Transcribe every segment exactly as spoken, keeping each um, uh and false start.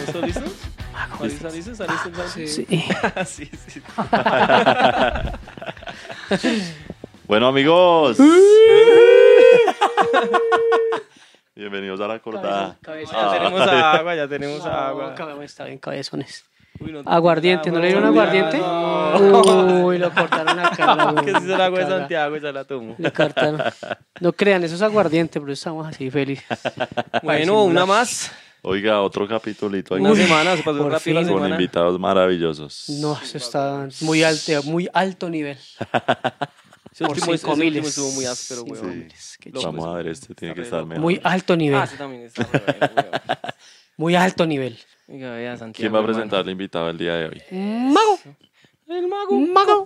¿Listo, listo? ¿Listo, listo? ¿Listo? Sí. Sí, sí. sí. Bueno, amigos. Bienvenidos a la cortada. Cabeza, Ya cabeza. tenemos agua, ya tenemos No, agua. cabe- está bien, cabezones. Uy, no, Aguardiente, ¿no le dieron agua, aguardiente? no. Uy, lo cortaron acá. la- Que si es el agua de caga. Santiago, ya la tomo. Le cortaron. No crean, eso es aguardiente, pero estamos así felices. Bueno, una más. Oiga, otro capitulito Una aquí semana, se pasó por rápido la fin. con semana. invitados maravillosos. No, eso está muy alto, muy alto nivel. Ese por último, ese cinco último miles. estuvo muy áspero, Sí, weón. Sí. Qué Loco, Vamos ese. a ver, este tiene que Está estar re mejor. Muy alto nivel. Ah, ese también está re bueno, weón. Muy alto nivel. Oiga, vea, Santiago. ¿Quién va a hermano. presentar al invitado el día de hoy? Mago. El mago. Mago.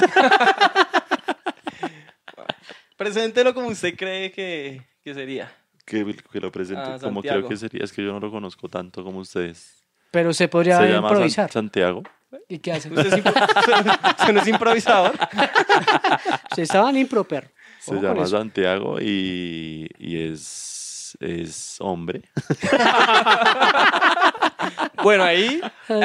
Preséntelo como usted cree que, que sería. Que, que lo presente. Ah, ¿Cómo Santiago. creo que sería? Es que yo no lo conozco tanto como ustedes. Pero se podría Se llama San- improvisar. Santiago. ¿Y qué hace? ¿Usted es, impro- usted no es improvisador? Se estaban impro, perro. Se Ojo con llama eso. Santiago y, y es, es hombre. Bueno, ahí.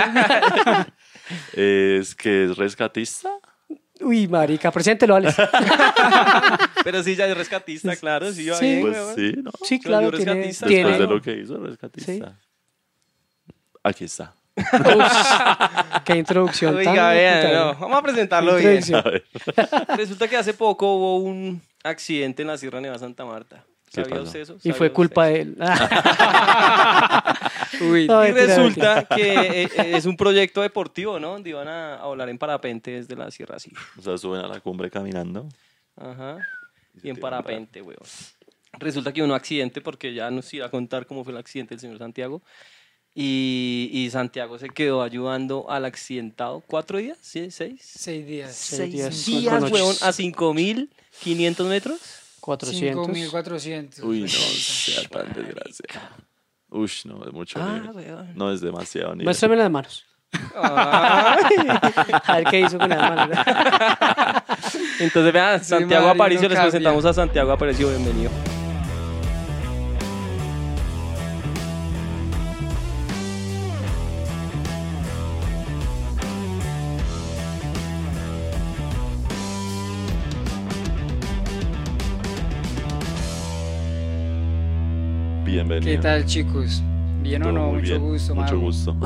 Es que es rescatista. Uy, marica, preséntelo, Alex. Pero sí, ya es rescatista, claro. Sí, va Sí. bien, Pues weón. sí, ¿no? Sí, Se claro, volvió tiene, rescatista. tiene- Después de lo que hizo, rescatista. Aquí está. Ush, qué introducción tan Oiga, vean, puta, no, vamos a presentarlo bien. Introducción. A ver. Resulta que hace poco hubo un accidente en la Sierra Nevada de Santa Marta. ¿Qué ¿Sabía pasó? usted eso? Y ¿Sabía fue usted culpa eso? de él. Uy, No, y mentira, resulta que eh, es un proyecto deportivo, ¿no? Donde iban a, a volar en parapente desde la Sierra así. O sea, suben a la cumbre caminando. Ajá. se Y en tiran parapente, weón. Resulta que hubo un accidente, porque ya nos iba a contar cómo fue el accidente del señor Santiago. Y, y Santiago se quedó ayudando al accidentado. ¿Cuatro días? ¿Sí? ¿Seis? Seis días. Seis días, Seis cinco días, noches. weón, a cinco mil quinientos metros. cuatrocientos. cinco mil cuatrocientos. Uy, no sea tan desgraciado. Uy, no, es mucho Ah, nivel. weón. No es demasiado nivel. Muéstrame las manos. Ay. A ver qué hizo con las manos. Entonces, vean, Sí, Santiago Mario, Aparicio, no les cambia. presentamos a Santiago Aparicio, bienvenido. Bienvenido. ¿Qué tal, chicos? ¿Bien o Todo no? muy Mucho bien, gusto, Mucho Mago. gusto.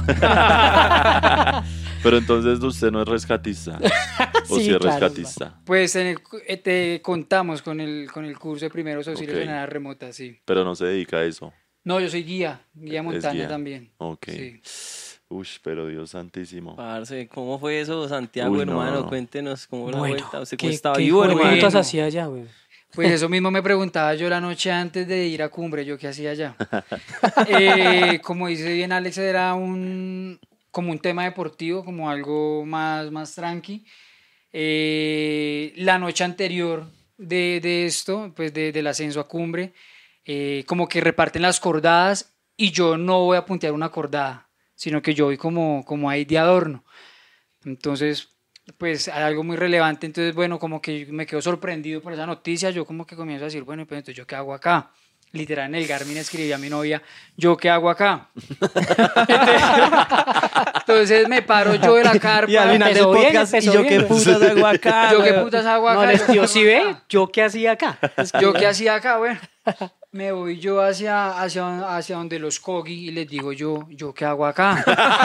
Pero entonces usted no es rescatista. ¿O Sí, sí es claro, rescatista? Pues en el cu- eh, te contamos con el, con el curso de primeros auxilios Ok. en área remota, sí. Pero no se dedica a eso. No, yo soy guía, guía Es montaña guía. también. Ok. Sí. Uy, pero Dios santísimo. Parce, ¿cómo fue eso, Santiago, Uy, no, hermano? no. Cuéntenos cómo fue la Bueno, vuelta. ¿Usted ¿qué, cómo estaba qué vivo, hijo de hermano? putas hacía allá, güey? Pues eso mismo me preguntaba yo la noche antes de ir a cumbre, yo qué hacía allá. Eh, como dice bien Alex, era un, como un tema deportivo, como algo más, más tranqui. Eh, la noche anterior de, de esto, pues de- del ascenso a cumbre, eh, como que reparten las cordadas y yo no voy a puntear una cordada, sino que yo voy como, como ahí de adorno. Entonces, pues hay algo muy relevante, entonces bueno, como que me quedo sorprendido por esa noticia, yo como que comienzo a decir, bueno, pues entonces yo qué hago acá. Literal en el Garmin escribí a mi novia, ¿yo qué hago acá? entonces, entonces me paro yo de la carpa. Y al final del Empezó bien, podcast, ¿y empezó yo bien, qué güey. putas hago acá? ¿Yo qué weón? putas hago acá? No, les ¿Yo qué tío, hago ¿sí ve? acá? ¿Yo qué hacía acá? Es que- ¿Yo qué hacía acá? Bueno, me voy yo hacia, hacia, hacia donde los Kogi y les digo yo, ¿yo qué hago acá?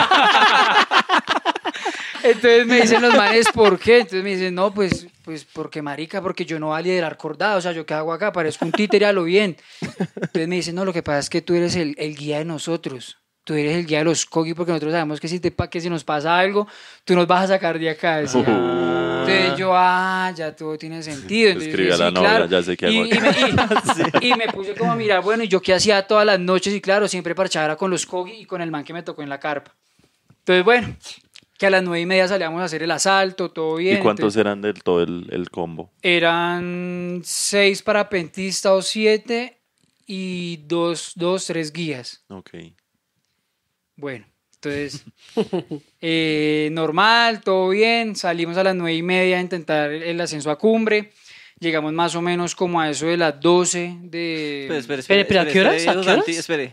Entonces me dicen los manes, ¿por qué? Entonces me dicen, no, pues, pues porque marica, porque yo no voy a liderar cordada, o sea, ¿yo qué hago acá? Parezco un títere a lo bien. Entonces me dicen, no, lo que pasa es que tú eres el, el guía de nosotros. Tú eres el guía de los Kogi porque nosotros sabemos que si, te, pa- que si nos pasa algo, tú nos vas a sacar de acá. Decía. Entonces yo, ah, ya todo tiene sentido. Entonces, Escribe yo, a la sí, novia, claro. ya sé qué hago y, y, acá. me, y- y me puse como a mirar, bueno, ¿y yo qué hacía todas las noches? Y claro, siempre parchaba con los Kogi y con el man que me tocó en la carpa. Entonces, bueno, que a las nueve y media salíamos a hacer el asalto, todo bien. ¿Y cuántos Entonces, eran del todo el, el combo? eran seis parapentistas o siete y dos, dos, tres guías. Ok. Bueno, entonces, eh, normal, todo bien, salimos a las nueve y media a intentar el ascenso a cumbre, llegamos más o menos como a eso de las doce de... Espere, espere, Espere, pero ¿a qué horas? ¿A qué Santi, horas? Espere,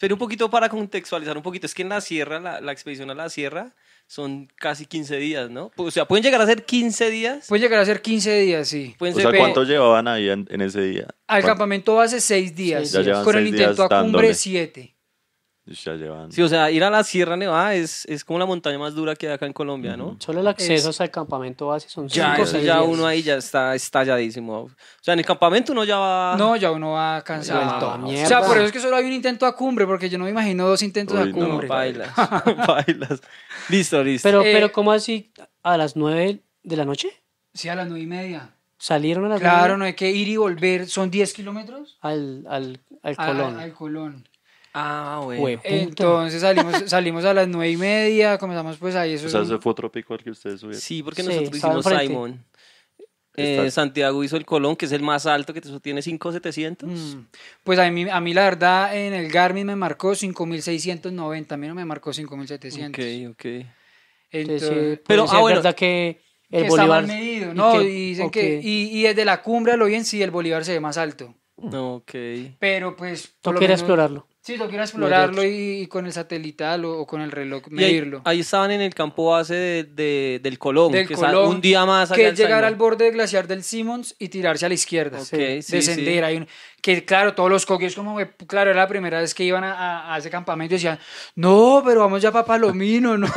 Pero un poquito para contextualizar un poquito, es que en la sierra, la, la expedición a la sierra son casi quince días, ¿no? O sea, pueden llegar a ser quince días. Puede llegar a ser quince días, sí. Pueden O ser sea, pe- ¿cuánto llevaban ahí en, en ese día? Al ¿Cuánto? campamento base seis días. Seis Ya llevan Con el seis intento días a cumbre dándole. siete. Ya llevan. Sí, o sea, ir a la Sierra Nevada es, es como la montaña más dura que hay acá en Colombia, ¿no? Solo el acceso Es- al campamento base son Ya, cinco o eso seis ya días. uno ahí ya está estalladísimo. O sea, en el campamento uno ya va... No, ya uno va cansado. Vuelto a O mierda. sea, por eso es que solo hay un intento a cumbre, porque yo no me imagino dos intentos Uy, a no, cumbre. Bailas, bailas. Listo, listo. Pero, Eh, pero ¿cómo así a las nueve de la noche? Sí, a las nueve y media. ¿Salieron a las Claro, nueve no hay que ir y volver. ¿Son diez kilómetros? al, al, al A- Colón? a- al Colón. Ah, bueno. Hueputa. Entonces salimos, salimos a las nueve y media, comenzamos pues ahí. Eso O sea, es un- ese fue otro pico al que ustedes subieron. Sí, porque Sí, nosotros estaba hicimos enfrente. Simon. Eh, Está- Santiago hizo el Colón, que es el más alto, que eso tiene cinco mil setecientos. Mm, Pues a mí, a mí la verdad en el Garmin me marcó cinco mil seiscientos noventa, a mí no me marcó cinco mil setecientos. Ok, ok. Entonces, Entonces, pero, pero ah, es bueno, verdad que el que Bolívar... está mal medido, ¿y ¿no? qué? Y dicen Ok. que, y, y desde la cumbre a lo bien sí el Bolívar se ve más alto. Ok. Pero pues... por lo Toca ir a menos- explorarlo. Sí, toca ir a explorarlo otro. y, y con el satelital o, o con el reloj Y ahí, medirlo. ahí estaban en el campo base de, de- del Colón, Del que está Colón, un día más allá que del es llegar Simon. al borde del glaciar del Simmons y tirarse a la izquierda. Ok, sí, sí. Descender. Hay un, que claro, todos los coquis como, que, claro, era la primera vez que iban a, a- a ese campamento y decían, no, pero vamos ya para Palomino, ¿no?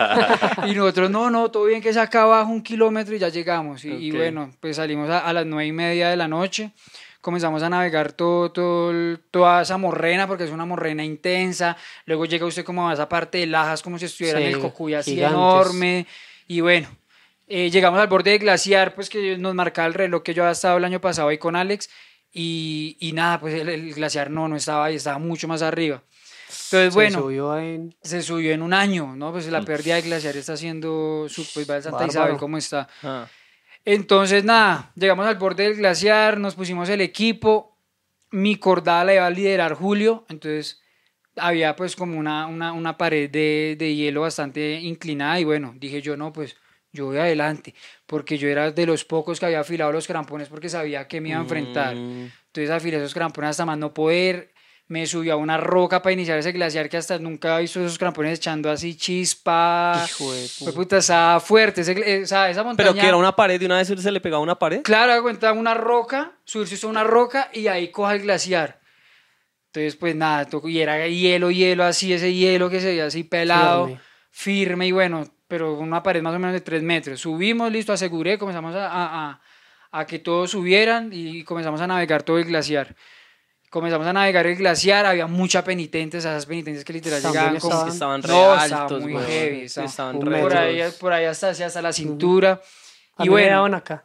Y nosotros, no, no, todo bien que es acá abajo un kilómetro y ya llegamos. Y, y Ok. bueno, pues salimos a, a las nueve y media de la noche. Comenzamos a navegar todo, todo el- toda esa morrena, porque es una morrena intensa. Luego llega usted como a esa parte de Lajas, como si estuviera Sí, en el Cocuy así gigantes. enorme. Y bueno, eh, llegamos al borde del glaciar, pues que nos marcaba el reloj que yo había estado el año pasado ahí con Alex. Y, y nada, pues el, el glaciar no, no estaba ahí, estaba mucho más arriba. Entonces, bueno, Se subió en... se subió en un año, ¿no? Pues la pérdida del glaciar está siendo, su- pues va a Santa Bárbaro. Isabel, ¿cómo está? Ah. Entonces, nada, llegamos al borde del glaciar, nos pusimos el equipo, mi cordada la iba a liderar Julio, entonces había pues como una, una, una pared de, de hielo bastante inclinada y bueno, dije yo no, pues yo voy adelante, porque yo era de los pocos que había afilado los crampones porque sabía que me iba a enfrentar. Mm. Entonces afilé esos crampones hasta más no poder, me subí a una roca para iniciar ese glaciar que hasta nunca había visto esos crampones echando así chispa. Hijo de Fue puta. puta, estaba fuerte, ese, eh, o sea, esa montaña... Pero que era una pared, de una vez se le pegaba una pared. Claro, haga cuenta una roca, subirse a una roca y ahí coja el glaciar. Entonces, pues nada, tocó- y era hielo, hielo, así, ese hielo que se veía así pelado, Firme. firme, y bueno, pero una pared más o menos de tres metros. Subimos, listo, aseguré, comenzamos a, a, a- a que todos subieran y comenzamos a navegar todo el glaciar. Comenzamos a navegar el glaciar, había mucha penitente, o sea, esas penitentes que literal También llegaban como... estaban- Que estaban re No, altos, estaban muy weón. heavy, estaban- Estaban un re metro. por altos. ahí, por ahí hasta, así, hasta la cintura. A Y mí me bueno, daban acá.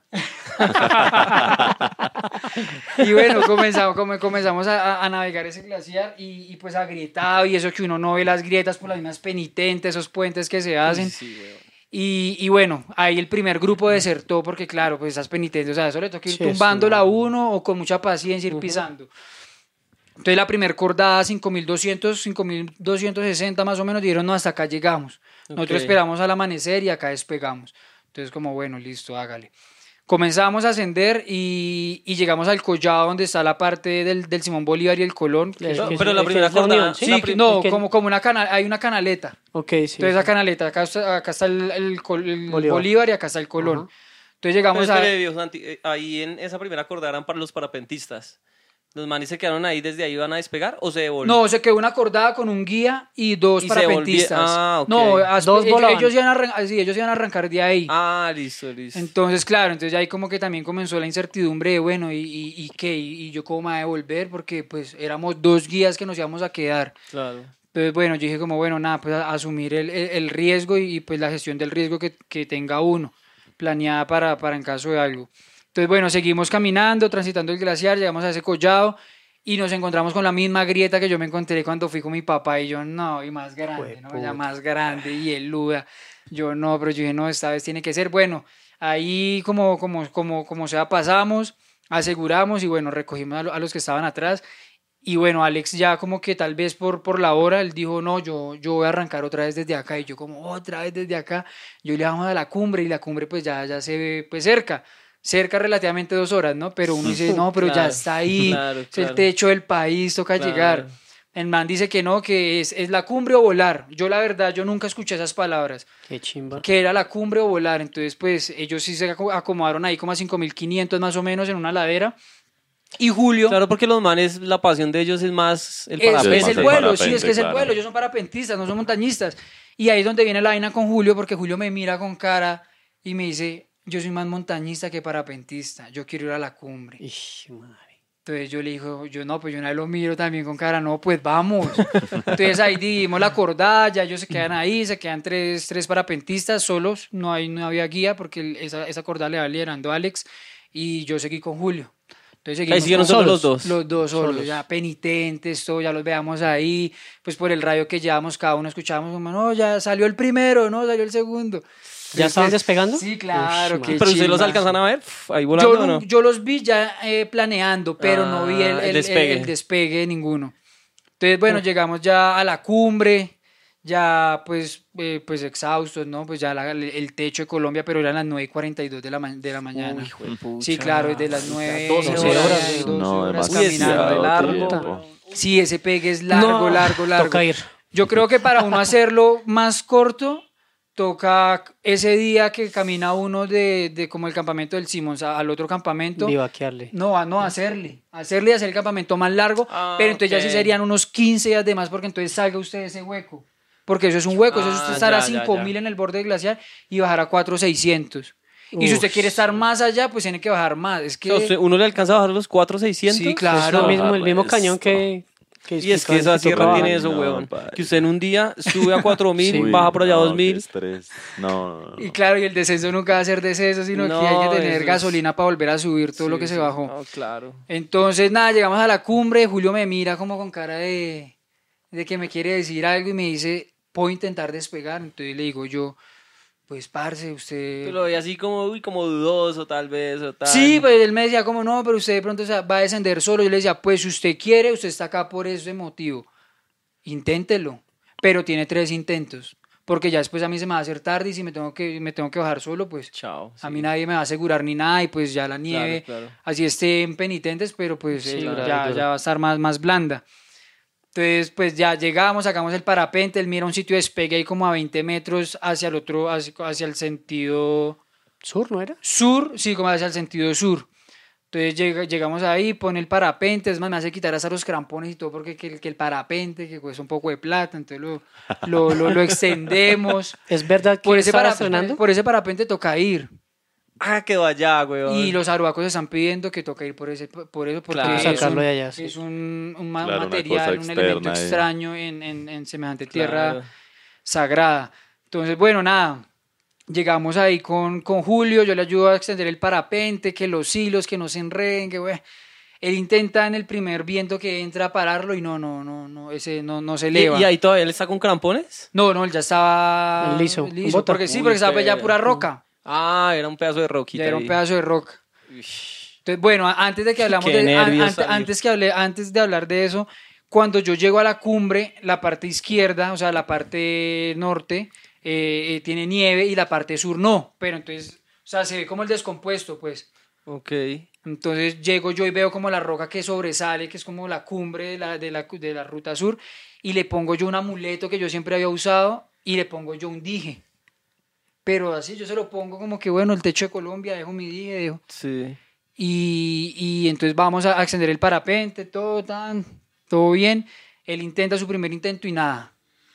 y bueno, comenzamos, come- comenzamos a, a- a navegar ese glaciar y, y pues agrietado y eso que uno no ve las grietas por las mismas penitentes, esos puentes que se hacen. Sí, weón. Y, y bueno, ahí el primer grupo desertó porque claro, pues esas penitentes, o sea, eso le toca ir Sí, tumbándola a eso. uno o con mucha paciencia ir pisando. Entonces la primer cordada, cinco mil doscientos, cinco mil doscientos sesenta más o menos, dijeron, no, hasta acá llegamos. Nosotros Ok. esperamos al amanecer y acá despegamos. Entonces como, bueno, listo, hágale. Comenzamos a ascender y, y llegamos al collado donde está la parte del, del Simón Bolívar y el Colón. que El es- Pero- que- pero el la que primera es la cordada- unión, sí, la que- prim- no, el que- como, como una cana, hay una canaleta. Ok, sí. Entonces esa canaleta, acá está, acá está el, el col- el Bolívar. Bolívar. y acá está el Colón. Ajá. Entonces llegamos Pero a... espere, viejo Santi, eh, ahí en esa primera cordada eran para los parapentistas. ¿Los manes se quedaron ahí desde ahí iban a despegar o se devolvieron? No, se quedó una cordada con un guía y dos Y se parapentistas. volvía- ah, ok. No, as- Dos ellos, volaban. ellos iban a arran- sí, ellos iban a arrancar de ahí. Ah, listo, listo. Entonces, claro, entonces ya ahí como que también comenzó la incertidumbre de, bueno, ¿y, y, y qué? ¿Y, y yo cómo me voy a devolver? Porque pues éramos dos guías que nos íbamos a quedar. Claro. Entonces, bueno, yo dije como, bueno, nada, pues a- asumir el, el, el riesgo y, y, pues la gestión del riesgo que, que tenga uno, planeada para, para en caso de algo. Entonces, bueno, seguimos caminando, transitando el glaciar, llegamos a ese collado y nos encontramos con la misma grieta que yo me encontré cuando fui con mi papá y yo, no, y más grande, ¿no? Ya más grande y eluda. Yo no, pero yo dije, no, esta vez tiene que ser. Bueno, ahí como, como, como, como sea pasamos, aseguramos y bueno, recogimos a, lo- a los que estaban atrás. Y bueno, Alex ya como que tal vez por, por la hora, él dijo, no, yo, yo voy a arrancar otra vez desde acá. Y yo como, otra vez desde acá. Yo le bajamos a la cumbre y la cumbre pues ya, ya se ve pues cerca. Cerca relativamente dos horas, ¿no? Pero uno dice, no, pero ya Claro, está ahí. claro, Es claro. el techo del país, toca Claro. llegar. El man dice que no, que es, es la cumbre o volar. Yo la verdad, yo nunca escuché esas palabras. Qué chimba. Que era la cumbre o volar. Entonces, pues, ellos sí se aco- acomodaron ahí como a cinco mil quinientos más o menos en una ladera. Y Julio... Claro, porque los manes, la pasión de ellos es más el Es, parapente. es el el vuelo, parapente, sí, es que es el claro. vuelo. Ellos son parapentistas, no son montañistas. Y ahí es donde viene la vaina con Julio, porque Julio me mira con cara y me dice, yo soy más montañista que parapentista, yo quiero ir a la cumbre. Ish, madre. Entonces yo le digo, yo no, pues yo una vez lo miro también con cara, no, pues vamos. Entonces ahí dimos la cordada, ya ellos se quedan ahí, se quedan tres, tres parapentistas solos, no, hay, no había guía porque el- esa, esa cordada le va liderando Alex y yo seguí con Julio. Entonces Ahí seguimos siguieron con- solo los dos. Los dos solos, Solos. ya penitentes, todo, ya los veamos ahí, pues por el radio que llevamos, cada uno escuchábamos como, no, ya salió el primero, no, salió el segundo. ¿Ya estaban Después- despegando? Sí, claro. Ush, qué madre. Pero ustedes los chimba. alcanzan a ver Uf, ahí volando Yo, o no- no. yo los vi ya eh, planeando, pero no vi el, Ah, el- el despegue. el- el despegue de ninguno. Entonces, bueno, llegamos ya a la cumbre, ya pues, eh, pues exhaustos, ¿no? Pues ya la- el, el techo de Colombia, pero eran las nueve y cuarenta y dos de la, ma- de la mañana. Uy, hijo de pucha. Sí, claro, desde las nueve, doce horas, doce no, horas Uy, es demasiado caminando. largo. tiempo. Sí, ese pegue es largo, No, largo, largo. Toca ir. Yo creo que para uno hacerlo más corto, toca ese día que camina uno de, de como el campamento del Simons a- al otro campamento. Vivaquearle. No, a no hacerle. Hacerle y hacer el campamento más largo. Ah, pero entonces ya ok. sí serían unos quince días de más porque entonces salga usted de ese hueco. Porque eso es un hueco. Eso es Ah, usted estar a ya, ya, cinco ya. mil en el borde del glaciar y bajar a cuatro mil seiscientos. Y si usted Uf. quiere estar más allá, pues tiene que bajar más. Es O que... sea, usted- uno le alcanza a bajar los cuatro mil seiscientos. Sí, claro. Es lo mismo, el mismo pues, cañón que, que Y es que explicaban esa sierra tocaba. tiene eso, No, weón. padre. Que usted en un día sube a cuatro mil, Uy, baja por allá a no, dos mil. qué estrés. No, no, no. Y claro, y el descenso nunca va a ser descenso, sino No, que hay que tener eso es- gasolina para volver a subir todo lo Sí, que se sí. bajó. No, claro. Entonces, nada, llegamos a la cumbre, Julio me mira como con cara de, de que me quiere decir algo y me dice, puedo intentar despegar. Entonces le digo yo, pues parce, usted... Yo lo veía así como, uy, como dudoso tal vez o tal. Sí, pues él me decía como no, pero usted de pronto se va a descender solo. Yo le decía, pues si usted quiere, usted está acá por ese motivo. Inténtelo. Pero tiene tres intentos. Porque ya después a mí se me va a hacer tarde y si me tengo que, me tengo que bajar solo, pues Chao. a sí. mí nadie me va a asegurar ni nada y pues ya la nieve, claro. así estén penitentes, pero pues Sí, eh, claro, ya, claro. ya va a estar más, más blanda. Entonces, pues ya llegamos, sacamos el parapente, él mira un sitio de despegue ahí como a veinte metros hacia el otro, hacia, hacia el sentido Sur, ¿no era? sur, sí, como hacia el sentido sur. Entonces llega- llegamos ahí, pone el parapente, es más, me hace quitar hasta los crampones y todo porque que, el- que el parapente, que cuesta un poco de plata, entonces lo, lo, lo, lo extendemos. ¿Es verdad que Por ese, estaba para- estrenando? por ese parapente toca ir. Ah, quedó allá, weón. Y los aruacos están pidiendo que toca ir por, ese, por eso, porque Claro. es, Sacarlo un, de allá, sí. es un, un ma- Claro, una material, cosa un elemento externa, eh. extraño en, en, en semejante tierra Claro. sagrada. Entonces, bueno, nada, llegamos ahí con, con Julio, yo le ayudo a extender el parapente, que los hilos, que no se enreden, que bueno. Él intenta en el primer viento que entra a pararlo y no, no, no, no, ese no, no se ¿Y, eleva. y ahí todavía él está con crampones? No, no, él ya estaba Liso, con bota. porque sí, Uy, porque estaba pues ya pero- pura roca. Ah, era un pedazo de roquita. Ya era un ahí. pedazo de roca. Uish. Entonces, bueno, antes de que hablamos Qué de, an- nervios ante- salir. antes que hable, antes de hablar de eso, cuando yo llego a la cumbre, la parte izquierda, o sea, la parte norte, eh, eh, tiene nieve y la parte sur no, pero entonces, o sea, se ve como el descompuesto, pues. Ok. Entonces llego yo y veo como la roca que sobresale, que es como la cumbre de la, de la, de la ruta sur, y le pongo yo un amuleto que yo siempre había usado y le pongo yo un dije. Pero así yo se lo pongo como que, bueno, el techo de Colombia, dejo mi dije, dejo. Sí. Y, y entonces vamos a extender el parapente, todo tan, todo bien. Él intenta su primer intento y nada.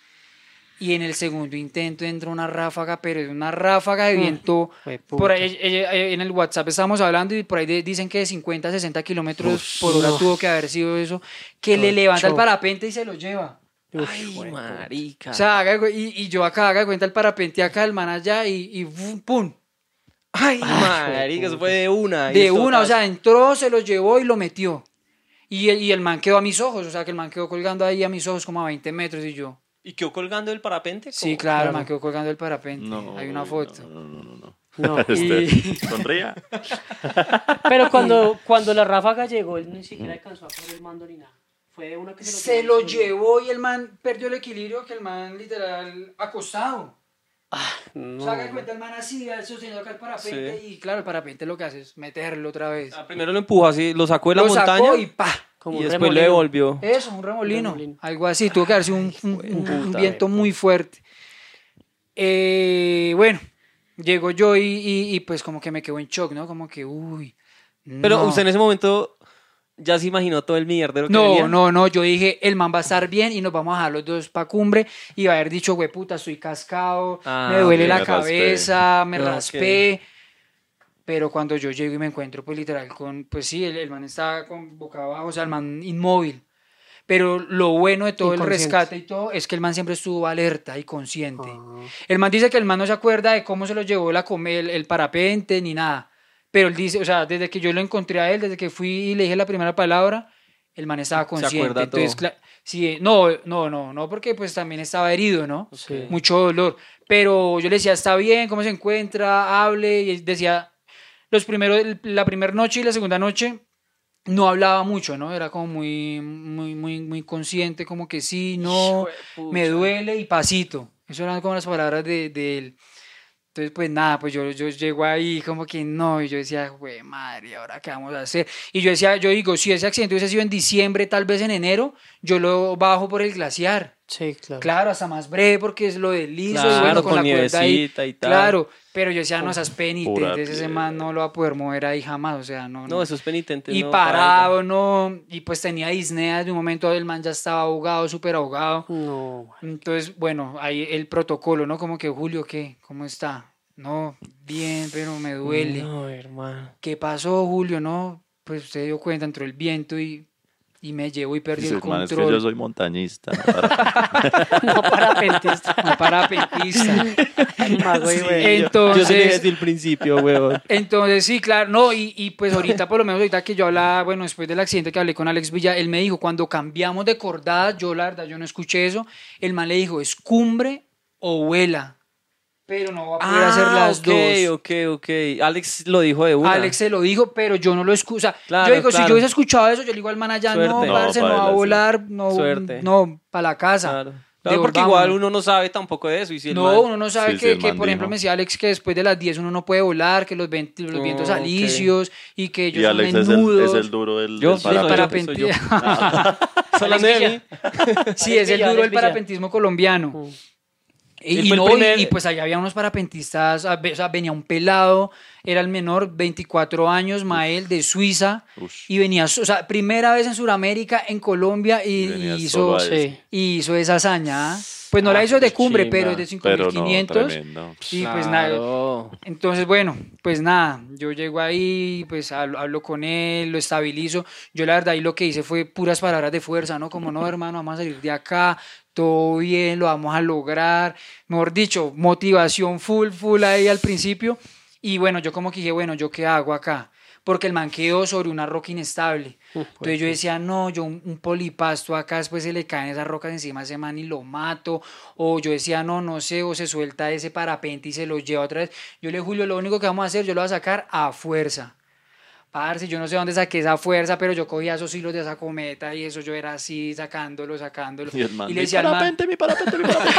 Y en el segundo intento entra una ráfaga, pero es una ráfaga de Mm, viento. jueputa. Por ahí, eh, eh, en el WhatsApp estábamos hablando y por ahí de- dicen que de cincuenta a sesenta kilómetros Uf, por hora no. tuvo que haber sido eso, que le Todo levanta el show. parapente y se lo lleva. Uf, Ay, güey, marica. O sea, haga, de cu- y, y yo acá haga de cuenta el parapente acá, el man allá y, y ¡vum! ¡pum! Ay, Ay, marica, eso puta. fue de una. y De esto una, o tas- sea, entró, se lo llevó y lo metió. Y, el- y el man quedó a mis ojos, o sea, que el man quedó colgando ahí a mis ojos como a veinte metros y yo. ¿Y quedó colgando el parapente? Sí, ¿Cómo? claro, el Claro. man quedó colgando el parapente. No, Hay una foto. No, no, no, no. No. Este, Y- sonría. Pero cuando, cuando la ráfaga llegó, él ni siquiera alcanzó a poner el mando ni nada. Fue de una que se lo Se lo solo. llevó y el man perdió el equilibrio, que el man literal acostado. No. O sea, haga de cuenta el man así, sosteniendo acá el parapente y claro, el parapente lo que hace es meterlo otra vez. Ah, primero lo empujó así, lo sacó de la Lo montaña. sacó y pa, Como Y un después lo remolino. devolvió. Eso, un remolino, remolino. algo así, tuvo que darse un, un- un- un puta, viento muy fuerte. Eh, bueno, llego yo y, y- y pues como que me quedo en shock, ¿no? Como que, uy, Pero no. usted en ese momento ya se imaginó todo el mierdero que No, venía. no, no, yo dije, el man va a estar bien y nos vamos a dejar los dos pa' cumbre y va a haber dicho, güey, puta, estoy cascado, Ah, me duele ok. la Me raspé. cabeza, me Ok. raspé. Pero cuando yo llego y me encuentro, pues literal, con, pues sí, el, el man estaba con boca abajo, o sea, el man inmóvil. Pero lo bueno de todo el Inconsciente. rescate y todo es que el man siempre estuvo alerta y consciente. Ah. El man dice que el man no se acuerda de cómo se lo llevó la, come- el, el parapente ni nada. Pero él dice, o sea, desde que yo lo encontré a él, desde que fui y le dije la primera palabra, el man estaba consciente. acuerda Entonces, todo. cla- sí, no, no, no, no, porque pues también estaba herido, ¿no? Sí. Mucho dolor. Pero yo le decía, está bien, ¿cómo se encuentra? Hable. Y él decía, los primeros, la primera noche y la segunda noche no hablaba mucho, ¿no? Era como muy, muy, muy, muy consciente, como que sí, no, Hijo de pucha. me duele y pasito. Eso eran como las palabras de, de él. Entonces, pues nada, pues yo, yo llego ahí como que no, y yo decía, güey, madre, ¿ahora qué vamos a hacer? Y yo decía, yo digo, si ese accidente hubiese sido en diciembre, tal vez en enero, yo lo bajo por el glaciar. Sí, claro. Claro, hasta más breve porque es lo del liso y Claro, bueno, con, con la cuerda ahí. nievecita y tal. Claro, pero yo decía, no, esas penitentes, Pura ese piedra. man no lo va a poder mover ahí jamás, o sea, no. No, esos penitentes. Y no, parado, no, y pues tenía disnea, de un momento el man ya estaba ahogado, súper ahogado. No, Entonces, bueno, ahí el protocolo, ¿no? Como que, Julio, ¿qué? ¿Cómo está? No, bien, pero me duele. No, hermano. ¿Qué pasó, Julio? No, pues usted dio cuenta, entró el viento y, y me llevó y perdí Dice, el "Man, es que control. yo soy montañista. ¿no? Para- no parapentista. No, parapentista. Mago y Sí, güey. yo- Entonces- Yo se lo dije desde el principio, huevón. Entonces, sí, claro, no, y, y pues ahorita, por lo menos ahorita que yo hablaba, bueno, después del accidente que hablé con Alex Villa, él me dijo, cuando cambiamos de cordada, yo la verdad, yo no escuché eso, el man le dijo, es cumbre o vuela, pero no va a poder hacer las ok, dos. ok, ok. Alex lo dijo de una. Alex se lo dijo, pero yo no lo escucho. O sea, Claro, yo digo, si claro. yo hubiese escuchado eso, yo le digo al man allá, no, Suerte. No, parce, no, paila, va a sí. volar, no, Suerte. no, para la casa. Claro. Claro, porque Devolvámonos. igual uno no sabe tampoco de eso. Y si el No, man- uno no sabe Sí, sí, que, el que, man por ejemplo, dijo. me decía Alex que después de las diez uno no puede volar, que los, ven- los No, vientos ok. alisios y que ellos Y Alex son es el, menudos. es el duro del, Yo, del sí, soy yo, parapente. soy yo. Parapente- Son las Alex nueve. Sí, es el Villa, duro Alex del Villa. parapentismo colombiano. Mm. Y, Él y fue el no, y- primer- y pues allá había unos parapentistas, a ve- o sea, venía un pelado, era el menor, veinticuatro años, Mael, de Suiza, Ush. y venía, so- o sea, primera vez en Sudamérica, en Colombia, y, Y venía y solo hizo, a eso. Sí. y hizo esa hazaña. ¿ah? Pues no Ah, la hizo de qué cumbre, chimba. pero es de cinco Pero mil no, quinientos. tremendo. Y pues nada, Claro. entonces, bueno, pues nada, yo llego ahí, pues hablo, hablo con él, lo estabilizo. Yo la verdad ahí lo que hice fue puras palabras de fuerza, ¿no? Como, no, hermano, vamos a salir de acá, todo bien, lo vamos a lograr. Mejor dicho, motivación full, full ahí al principio. Y bueno, yo como que dije, bueno, ¿yo qué hago acá? Porque el man quedó sobre una roca inestable. Entonces yo decía, no, yo un, un polipasto acá, después se le caen esas rocas encima a ese man y lo mato. O yo decía, no, no sé, o se suelta ese parapente y se lo lleva otra vez. Yo le dije, Julio, lo único que vamos a hacer, yo lo voy a sacar a fuerza. Parce, yo no sé dónde saqué esa fuerza, pero yo cogía esos hilos de esa cometa y eso yo era así, sacándolo, sacándolo. Y el man, le mi decía al man, parapente, mi parapente, mi parapente.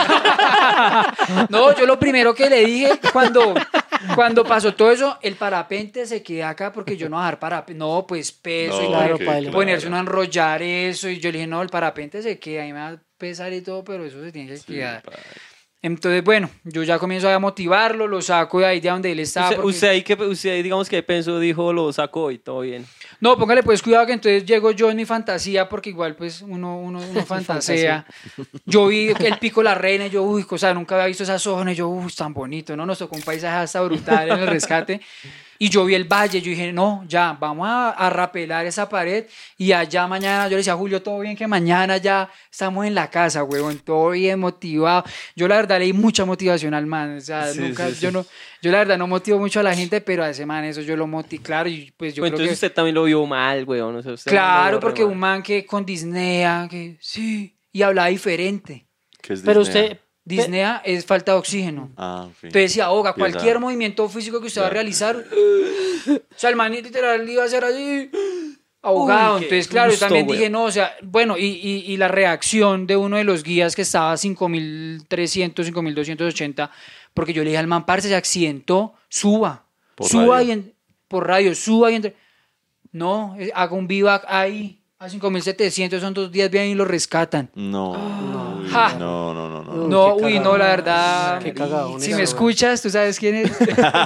no, yo lo primero que le dije cuando, cuando pasó todo eso, el parapente se queda acá porque yo no voy a dejar parapente. No, pues peso No, y claro, ok, paila. ponerse uno a enrollar eso. Y yo le dije, no, el parapente se queda, ahí me va a pesar y todo, pero eso se tiene que Sí, quedar. pa- Entonces, bueno, yo ya comienzo a motivarlo, lo saco de ahí de donde él estaba. Usted, porque- usted ahí que usted ahí, digamos que pensó, dijo, lo sacó y todo bien. No, póngale pues cuidado que entonces llego yo en mi fantasía, porque igual pues uno, uno, uno fantasea. Yo vi el pico La Reina y yo, uy, cosa, nunca había visto esa zona y yo, uy, tan bonito, ¿no? Nos tocó un paisaje hasta brutal en el rescate. Y yo vi el valle, yo dije, no, ya, vamos a, a rapelar esa pared y allá mañana, yo le decía a Julio, todo bien que mañana ya estamos en la casa, huevón, todo bien motivado. Yo la verdad le di mucha motivación al man, o sea, Sí, nunca, sí, sí. yo no, yo la verdad no motivo mucho a la gente, pero a ese man eso yo lo motivo, claro, y pues yo Pues creo entonces que... usted también lo vio mal, weón. O sea, usted lo Claro, vio re porque mal. un man que con disnea, que sí, y hablaba diferente. ¿Qué es Pero Disney? usted, Disnea es falta de oxígeno. Ah, ok. Entonces se ahoga. Empieza- Cualquier movimiento físico que usted va a Ya. realizar, o sea, el man literal iba a hacer así, ahogado. Uy, qué Entonces, claro, yo susto, también güey. dije, no, o sea, bueno, y, y, y la reacción de uno de los guías que estaba a cinco mil trescientos, cinco mil doscientos ochenta, porque yo le dije al man, parce, se accidentó, suba, Por suba radio. y en- por radio, suba y entre... No, eh, haga un vivac ahí, a cinco mil setecientos, son dos días bien y lo rescatan. No, no. uy, Ja. no, no, no, no. No, qué uy, cagado. no, la verdad. Qué cagado, Si eso, me güey. escuchas, tú sabes quién es.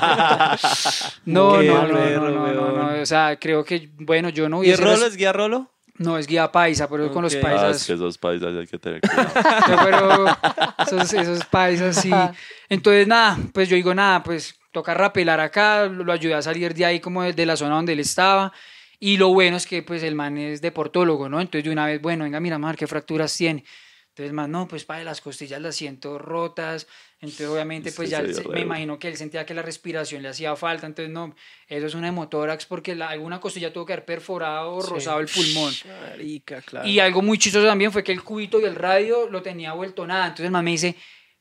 No, Qué no, no, no, perro, no, no, no, weón. o sea, creo que, bueno, yo no ¿Y hubiese... es Rolo? res- ¿Es guía Rolo? No, es guía paisa, pero con los Ok. Ah, es paisas... que esos paisas hay que tener cuidado. Yo, pero esos, esos paisas sí. Entonces, nada, pues yo digo, nada, pues toca rapelar acá, lo, lo ayudé a salir de ahí como de, de la zona donde él estaba. Y lo bueno es que pues el man es deportólogo, ¿no? Entonces de una vez, bueno, venga, mira, mar, ¿qué fracturas tiene? Entonces, man, no, pues para las costillas las siento rotas. Entonces, obviamente, pues Sí, ya se él dio se- re me duro. imagino que él sentía que la respiración le hacía falta. Entonces, no, eso es una hemotórax porque la- alguna costilla tuvo que haber perforado o Sí. rozado el pulmón. Marica, claro. Y algo muy chistoso también fue que el cubito y el radio lo tenía vuelto nada. Entonces el man me dice,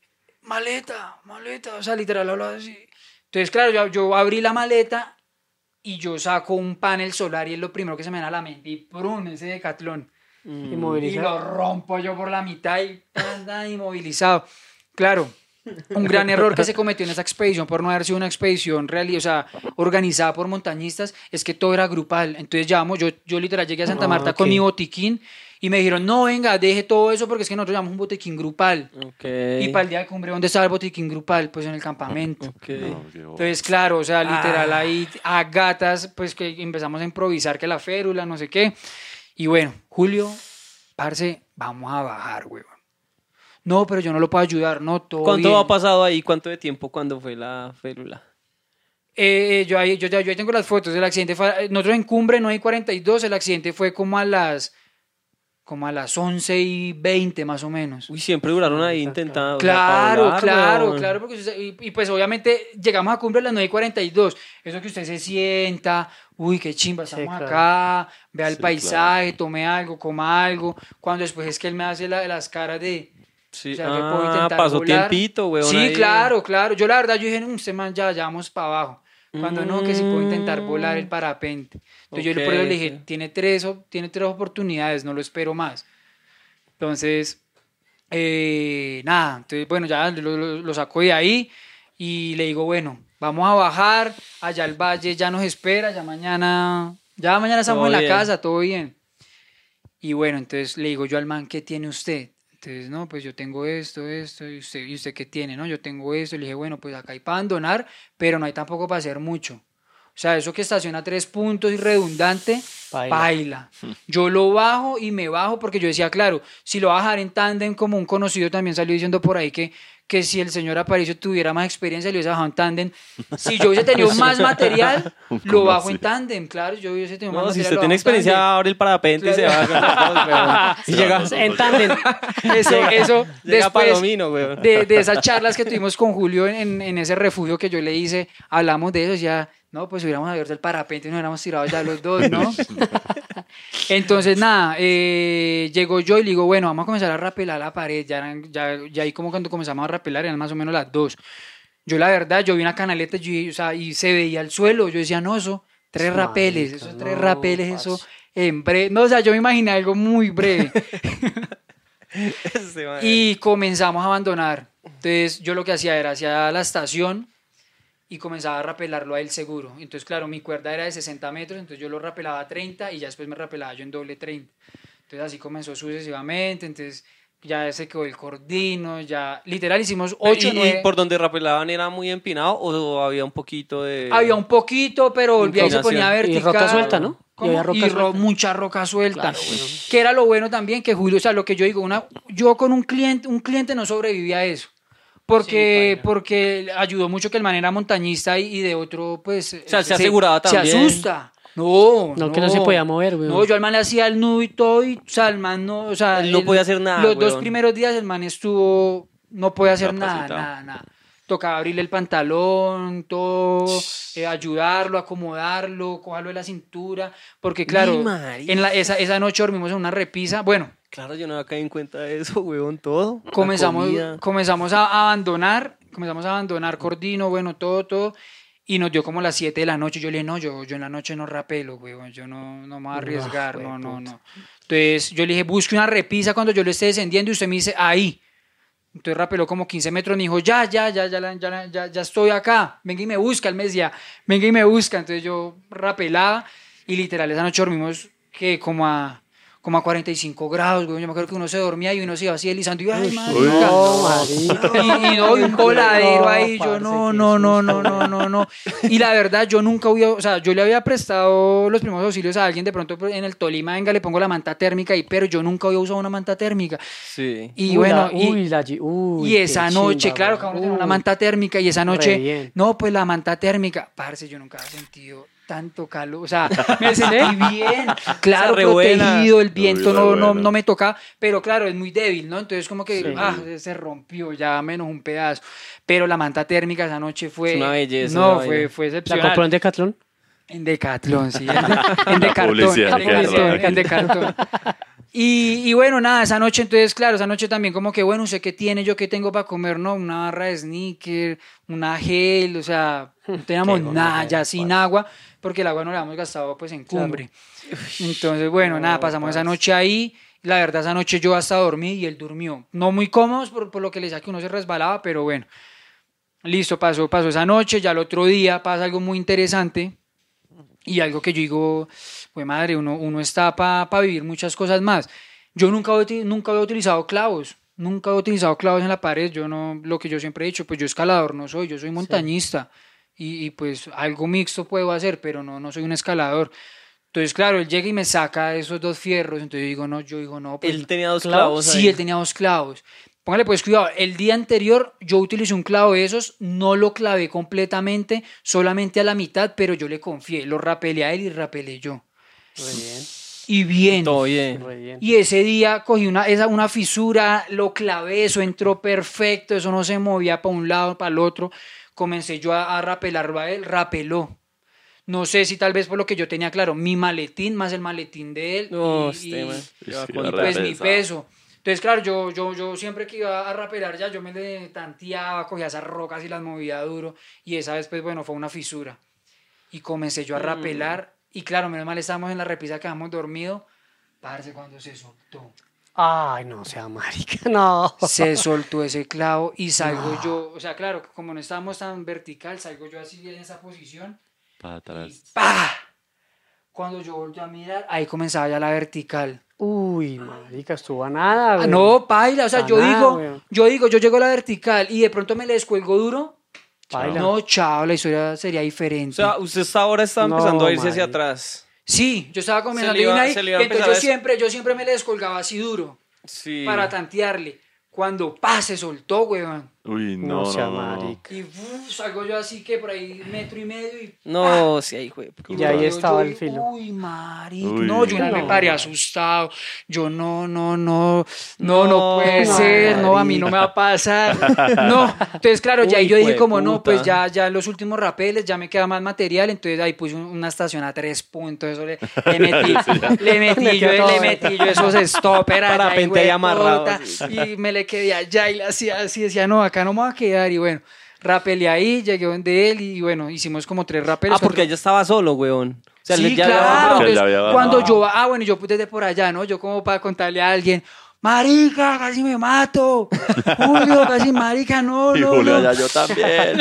maleta, maleta, o sea, literal hablaba así. Entonces, claro, yo, yo abrí la maleta y yo saco un panel solar y es lo primero que se me da a la mente. Y ¡prum! Ese Decathlon. Y Inmovilizado. lo rompo yo por la mitad y tan, tan, inmovilizado. Claro, un gran error que se cometió en esa expedición por no haber sido una expedición real, o sea, organizada por montañistas, es que todo era grupal. Entonces llamamos, yo, yo literal llegué a Santa Ah, Marta ok. con mi botiquín y me dijeron, no, venga, deje todo eso porque es que nosotros llamamos un botiquín grupal. Ok. Y para el día de cumbre, ¿dónde estaba el botiquín grupal? Pues en el campamento. Ok. No, qué bobo. Entonces, claro, o sea, literal Ah. ahí a gatas, pues que empezamos a improvisar que la férula, no sé qué. Y bueno, Julio, parce, vamos a bajar, weón. No, pero yo no lo puedo ayudar, no, todo ¿Cuánto bien. ha pasado ahí? ¿Cuánto de tiempo cuando fue la férula? Eh, eh, yo, ahí, yo, ya- yo ahí tengo las fotos, el accidente fue, eh, nosotros en cumbre no hay cuarenta y dos, el accidente fue como a las, como a las once y veinte más o menos. Uy, siempre duraron ahí Exacto. intentando. o sea, para Claro, volar, claro, weón. claro, porque usted- y, y pues obviamente llegamos a cumbre a las nueve y cuarenta y dos, eso que usted se sienta, uy, qué chimba, Sí, estamos claro. acá, vea el Sí, paisaje, tome algo, coma algo, cuando después es que él me hace la- las caras de... Sí. O sea, que puedo Ah, intentar pasó volar. tiempito, weón. Sí, ahí. claro, claro, yo la verdad, yo dije, "Mm, este man ya, ya vamos para abajo, cuando no, que si puedo intentar volar el Mm. parapente. Entonces yo Ok, por eso le dije, ok. tiene tres, op- tiene tres oportunidades, no lo espero más. Entonces, eh, nada, entonces bueno, ya lo, lo, lo saco de ahí y le digo, bueno, vamos a bajar, allá el valle ya nos espera, ya mañana, ya mañana estamos Todo en la bien. casa, todo bien. Y bueno, entonces le digo yo al man, ¿qué tiene usted? Entonces, no, pues yo tengo esto, esto, y usted, ¿y usted qué tiene? No, yo tengo esto. Le dije, bueno, pues acá hay para abandonar, pero no hay tampoco para hacer mucho. O sea, eso que estaciona tres puntos y redundante, Paila. baila. Yo lo bajo y me bajo porque yo decía, claro, si lo va a bajar en tándem, como un conocido también salió diciendo por ahí que, que si el señor Aparicio tuviera más experiencia, lo hubiese bajado en tándem. Si yo hubiese tenido más material, Un lo bajo en conocido. tándem, claro, yo hubiese tenido No, más si material. usted lo tiene bajo en experiencia, tándem. abre el parapente y se va con los dos, weón. Y llega, En tándem. Eso, eso, llega después Palomino, weón. de, de esas charlas que tuvimos con Julio en, en ese refugio que yo le hice, hablamos de eso, ya, no, pues hubiéramos abierto el parapente y nos hubiéramos tirado ya los dos, ¿no? Entonces, nada, eh, llegó yo y le digo, bueno, vamos a comenzar a rapelar la pared, ya, eran- ya, ya ahí como cuando comenzamos a rapelar eran más o menos las dos. Yo la verdad, yo vi una canaleta yo, o sea, y se veía el suelo, yo decía, no, eso, tres Marica, rapeles, esos tres no, rapeles, parce. eso, en breve, no, o sea, yo me imaginé algo muy breve. Ese man. Y comenzamos a abandonar. Entonces yo lo que hacía era hacia la estación y comenzaba a rapelarlo a él seguro. Entonces, claro, mi cuerda era de sesenta metros, entonces yo lo rapelaba a treinta y ya después me rapelaba yo en doble treinta. Entonces así comenzó sucesivamente, entonces ya se quedó el cordino, ya literal hicimos ocho, ¿Y, y nueve. por donde rapelaban era muy empinado o había un poquito de...? Había un poquito, pero volvía y se ponía Inclinación. vertical. Y roca suelta, ¿no? Y ¿Cómo? había roca Y ro- suelta. mucha roca suelta. Claro, bueno. Que era lo bueno también que Julio, o sea, lo que yo digo, una, yo con un cliente, un cliente no sobrevivía a eso. Porque, Sí, paila. porque ayudó mucho que el man era montañista y, y de otro, pues. O sea, se aseguraba también. Se asusta. No, No, que no se podía mover, weón. No, yo al man le hacía el nudo y todo, y, o sea, el man no, o sea, Él no el- podía hacer nada, Los dos weón. primeros días el man estuvo, no podía hacer nada, Incapacitado. nada, nada. Tocaba abrirle el pantalón, todo, eh, ayudarlo, acomodarlo, cogerlo de la cintura, porque claro, Mi marica. en la, esa, esa noche dormimos en una repisa, bueno, Claro, yo no había caído en cuenta de eso, weón, todo. La comenzamos, comida. comenzamos a abandonar, comenzamos a abandonar Cordino, bueno, todo, todo, y nos dio como las siete de la noche. Yo le dije, no, yo, yo en la noche no rapelo, weón, yo no, no me voy a arriesgar, no, no, no. Entonces yo le dije, busque una repisa cuando yo lo esté descendiendo y usted me dice, ahí. Entonces rapeló como quince metros, me dijo, ya, ya, ya, ya, ya, ya, ya, ya estoy acá, venga y me busca. Él me decía, venga y me busca. Entonces yo rapelaba y literal esa noche dormimos que como a como a cuarenta y cinco grados, güey. Yo me acuerdo que uno se dormía y uno se iba así deslizando y, ay, marica. No, marica. Y, y no, y un voladero No, ahí, yo parce, no, qué no, no, susto, no, no, no, no. Y la verdad, yo nunca hubiera, o sea, yo le había prestado los primeros auxilios a alguien de pronto en el Tolima, venga, le pongo la manta térmica ahí, pero yo nunca había usado una manta térmica. Sí. Y Uy, bueno, la- y, uy, la gi- uy, y qué esa noche, chimba, claro, güey. que uno tiene una Uy. manta térmica y esa Re noche, bien. no, pues la manta térmica, parce, yo nunca había sentido tanto calor, o sea, me sentí bien, claro, Esa re buena. protegido, el viento Uy, re no, no, bueno. no me toca, pero claro, es muy débil, ¿no? Entonces como que, Sí. ah, se rompió ya menos un pedazo, pero la manta térmica esa noche fue, Es una belleza, no, una fue, vaina. fue ¿La excepcional. compró en Decathlon? En Decathlon, sí, en, de- en Decathlon, publicidad en de Decathlon, Decathlon. en Decathlon. Y, y bueno, nada, esa noche, entonces, claro, esa noche también como que, bueno, ¿usted qué tiene? ¿Yo qué tengo para comer? No, una barra de sneaker, una gel, o sea, no teníamos Qué nada, gonorrea, ya sin parce. agua, porque el agua no la habíamos gastado pues en Claro. cumbre. Entonces, bueno, No, nada, pasamos esa parce. noche ahí. La verdad, esa noche yo hasta dormí y él durmió. No muy cómodos por, por lo que le decía que uno se resbalaba, pero bueno. Listo, pasó, pasó esa noche, ya el otro día pasa algo muy interesante y algo que yo digo, pues madre, uno, uno está para vivir muchas cosas más. Yo nunca, había uti- nunca había utilizado clavos, nunca he utilizado clavos en la pared, yo no, lo que yo siempre he dicho, pues yo escalador no soy, yo soy montañista y, y pues algo mixto puedo hacer, pero no, no soy un escalador. Entonces, claro, él llega y me saca esos dos fierros, entonces yo digo, no, yo digo, no, pues Él tenía dos ¿Clavos? clavos sí, ahí. él tenía dos clavos. Póngale pues cuidado, el día anterior yo utilicé un clavo de esos, no lo clavé completamente, solamente a la mitad, pero yo le confié, lo rapelé a él y rapelé yo. Re bien, Y bien. Todo bien. re bien. Y ese día cogí una, esa, una fisura, lo clavé, eso entró perfecto, eso no se movía para un lado, para el otro. Comencé yo a, a rapelarlo a él, rapeló. No sé si tal vez por lo que yo tenía claro, mi maletín más el maletín de él. No, y, este, y- man. y Lleva sí, con- la pues re mi pesado. peso. Entonces, claro, yo, yo, yo siempre que iba a rapelar ya, yo me le tanteaba, cogía esas rocas y las movía duro. Y esa vez, pues bueno, fue una fisura. Y comencé yo a rapelar. Y claro, menos mal estábamos en la repisa, quedamos dormidos. Parce, cuando se soltó. Ay, no sea marica, no. Se soltó ese clavo y salgo yo. O sea, claro, como no estábamos tan vertical, salgo yo así en esa posición. Para Y atrás. ¡pah! Cuando yo volví a mirar, ahí comenzaba ya la vertical. Uy, marica, estuvo a nada, Ah, güey. no, paila, o sea, Pa' yo nada, digo, weón. yo digo, yo llego a la vertical y de pronto me le descuelgo duro. Paila. No, chao, la historia sería O diferente. sea, usted hasta ahora está No, empezando a irse hacia marica. atrás. sí, yo estaba comiendo Se le iba- ahí, se le iba a y entonces empezar yo a des- siempre, yo siempre me le descolgaba así duro Sí. para tantearle. Cuando pa, se soltó, weón. Uy, No, no, sea no, no. marica. Y uf, salgo yo así que por ahí metro y medio y No, sí, ahí, güey. Y Y ahí yo- estaba yo el digo, filo. Uy, marica. Uy, no, yo no me no. paré asustado. Yo no, no, no. No, no puede No, ser. No, a mí no me va a pasar. No. Entonces, claro, ya ahí Uy, yo dije hijo de como no, pues puta. ya, ya en los últimos rapeles ya me queda más material. Entonces ahí puse un- una estación a tres puntos. Eso le, le metí, le metí Metió yo, todo. le metí yo esos stopper allá, Parapente hijo de ahí amarrado, puta, Y me le quedé allá y le hacía así, decía, no, acá no me va a quedar. Y bueno, rapelé ahí, llegué donde él y bueno, hicimos como tres rapeles. Ah, porque ella estaba solo, weón. O sea, Sí, le- ya claro. Porque entonces, ya había cuando bajado. yo, ah, bueno, yo desde por allá, ¿no? Yo como para contarle a alguien, marica, casi me mato. Julio, casi marica, no, Y no, Julio, no. ya yo también.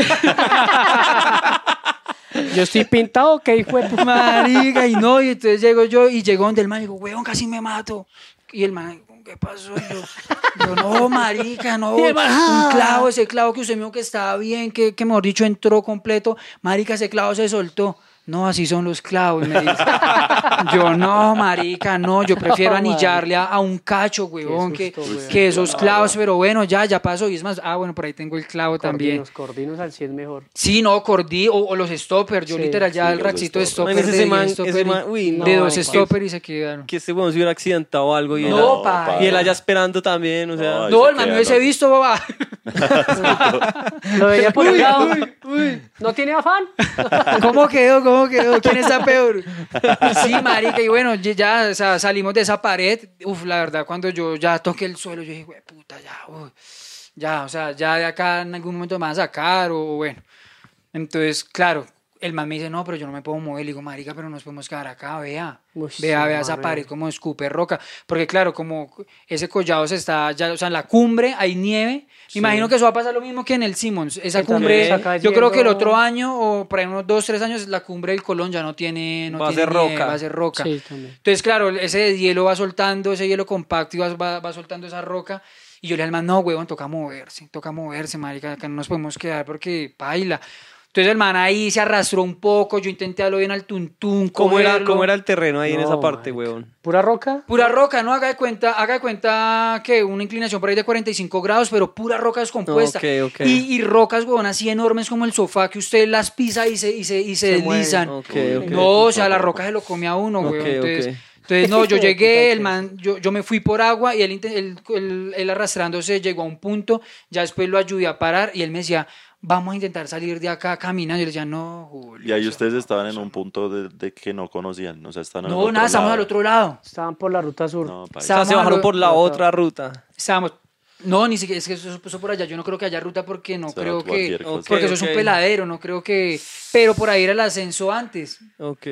Yo estoy pintado, ¿qué hijo de puta? Marica, y no, y entonces llego yo y llego donde el man y digo, weón, casi me mato. Y el man, ¿qué pasó? Y yo, yo, no, marica, no. Y el man, Un "Ah". clavo, ese clavo que usted me dijo que estaba bien, que, que mejor dicho entró completo. Marica, ese clavo se soltó. No, así son los clavos, me dice. Yo, no, marica, no, yo prefiero No, anillarle a, a un cacho, huevón, Qué que, susto, weón. que esos clavos, pero bueno, ya, ya pasó. Y es más, ah, bueno, por ahí tengo el clavo también. Cordinos, cordinos al cien mejor. Sí, no, cordí, o, o los stoppers, yo Sí, literal ya sí, el los raxito de stoppers. stopper Man, de ese diez man- stopper ese y- man- uy, no, de dos que- stopper y se quedaron. Que este weón se hubiera accidentado o algo y, No, él, pa. y él allá esperando también, o sea. No, No, se el man me queda, hubiese ¿no? visto, babá. Lo veía por el lado. ¿No tiene afán? ¿Cómo quedó? ¿Cómo quedó? ¿Quién está peor? Sí, marica, y bueno, ya- ya o sea, salimos de esa pared. Uf, la verdad, cuando yo ya toqué el suelo, yo dije, güey, puta, ya, uy, ya, o sea, ya de acá en algún momento me van a sacar, o bueno. Entonces, claro, el man me dice, no, pero yo no me puedo mover. Le digo, marica, pero nos podemos quedar acá, vea. Uy, vea, sí, vea esa madre. pared como escupe roca. Porque claro, como ese collado se está, ya, o sea, en la cumbre hay nieve. Me imagino que eso va a pasar lo mismo que en el Simmons. Esa Entonces, cumbre, acá yo creo que el yendo- otro año, o por ahí unos dos, tres años, la cumbre del Colón ya no tiene, no Va a tiene ser nieve, roca. va a ser roca. Sí, también. Entonces, claro, ese hielo va soltando, ese hielo compacto y va, va, va soltando esa roca. Y yo le dije al man, no, huevón, toca moverse, toca moverse, marica, acá no nos podemos quedar porque paila. Entonces el man ahí se arrastró un poco, yo intenté darlo bien al tuntún, ¿Cómo era, cogerlo. ¿Cómo era el terreno ahí en No, esa parte, marica. weón? ¿Pura roca? Pura roca, ¿no? Haga de cuenta, haga de cuenta que una inclinación por ahí de cuarenta y cinco grados, pero pura roca descompuesta. Ok, ok. Y, y rocas, huevón, así enormes como el sofá que usted las pisa y se, y se, y se, Se mueven. deslizan. Ok, ok. No, o sea, la roca se lo come a uno, Ok, huevón. Entonces, ok. entonces, no, yo Puta llegué, el que- man, yo, yo me fui por agua y él, inte- él, él- él arrastrándose llegó a un punto, ya después lo ayudé a parar y él me decía, vamos a intentar salir de acá caminando. Yo le decía, no, Julio. Y ahí eso ustedes no, estaban en eso un no". punto de, de que no conocían, o sea, estaban en No, otro nada, estamos lado. al otro lado. Estaban por la ruta sur. No, paila. O sea, se Estábamos bajaron a lo- por la otra ruta. Estábamos, no, ni siquiera, es que eso, eso por allá, yo no creo que haya ruta porque no O sea, creo que, cualquier cosa. Ok, porque eso es ok. un peladero, no creo que, pero por ahí era el ascenso antes, Ok.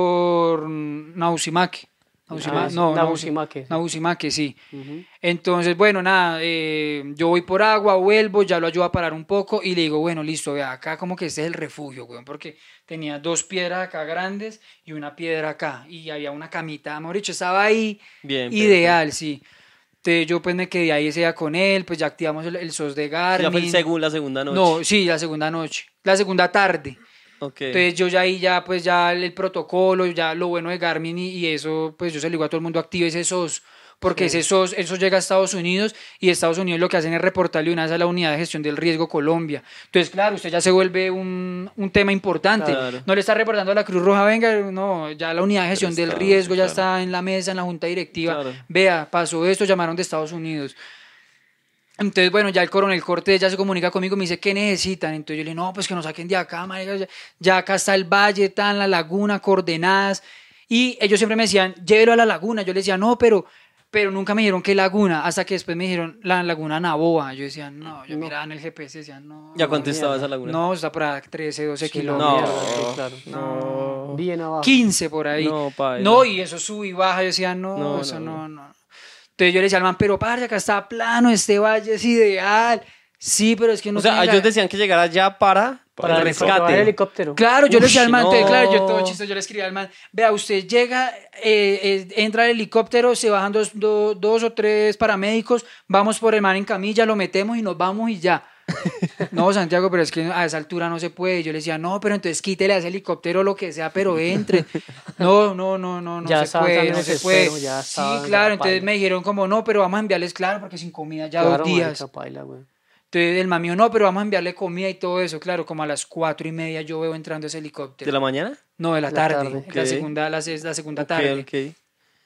por Nausimaque. Nausima- Ah, sí, no, Nabusimaque, sí. Nabusimaque, sí. Ujú. Entonces, bueno, nada, eh, yo voy por agua, vuelvo, ya lo ayudo a parar un poco y le digo, bueno, listo, vea, acá como que este es el refugio, weón, porque tenía dos piedras acá grandes y una piedra acá, y había una camita, mejor dicho, estaba ahí Bien. ideal, sí. Entonces yo pues me quedé ahí ese día con él, pues ya activamos el, el S O S de perfecto. Ya fue el Garmin. segun- la segunda noche. No, sí, la segunda noche, la segunda tarde. Ok. Entonces yo ya ahí ya pues ya el, el protocolo, ya lo bueno de Garmin y, y eso pues yo se lo digo a todo el mundo, active ese S O S, porque Sí. ese S O S, eso llega a Estados Unidos y Estados Unidos lo que hacen es reportarle una vez a la unidad de gestión del riesgo Colombia. Entonces claro, usted ya se vuelve un, un tema importante, Claro. no le está reportando a la Cruz Roja, venga, no, ya la unidad de gestión del está, riesgo sí, ya claro. está en la mesa, en la junta directiva, Claro. vea, pasó esto, llamaron de Estados Unidos. Entonces, bueno, ya el coronel Cortés ya se comunica conmigo, me dice, ¿qué necesitan? Entonces yo le digo, no, pues que nos saquen de acá, marica, ya, ya acá está el valle, tan la laguna, coordenadas. Y ellos siempre me decían, llévelo a la laguna. Yo les decía, no, pero, pero nunca me dijeron qué laguna, hasta que después me dijeron la laguna Naboa. Yo decía, no, yo No. miraba en el G P S y decía, no. ¿Ya no, cuánto estaba esa mierda. laguna? No, está por ahí trece, doce Sí, kilómetros. No. mierda, sí, claro. No. Bien abajo. quince por ahí. No, paila. No, y eso sube y baja. Yo decía, no, No, eso no, no, no. Entonces yo le decía al man, pero parce, acá está plano, este valle es ideal. Sí, pero es que no O sea, tiene ellos la- decían que llegara ya para, Para el el para el rescate. helicóptero. Claro, yo le decía Ush, al man, entonces, no. claro, yo todo chistoso, yo le escribía al man, vea, usted llega, eh, eh, entra al helicóptero, se bajan dos, do- dos o tres paramédicos, vamos por el man en camilla, lo metemos y nos vamos y ya. No, Santiago, pero es que a esa altura no se puede. Yo le decía, no, pero entonces quítele a ese helicóptero lo que sea, pero entre. No, no, no, no, no Ya se estaban puede, tan no se desespero, puede. ya Sí, estaban, ya claro, entonces paila. me dijeron como, no, pero vamos a enviarles, claro, porque sin comida ya Claro, dos días. marica, paila, güey. Entonces el mami, no, pero vamos a enviarle comida y todo eso. Claro, como a las cuatro y media yo veo entrando ese helicóptero. ¿De la mañana? No, de la La tarde. tarde. La Ok. segunda, la, la segunda Ok, tarde. ok.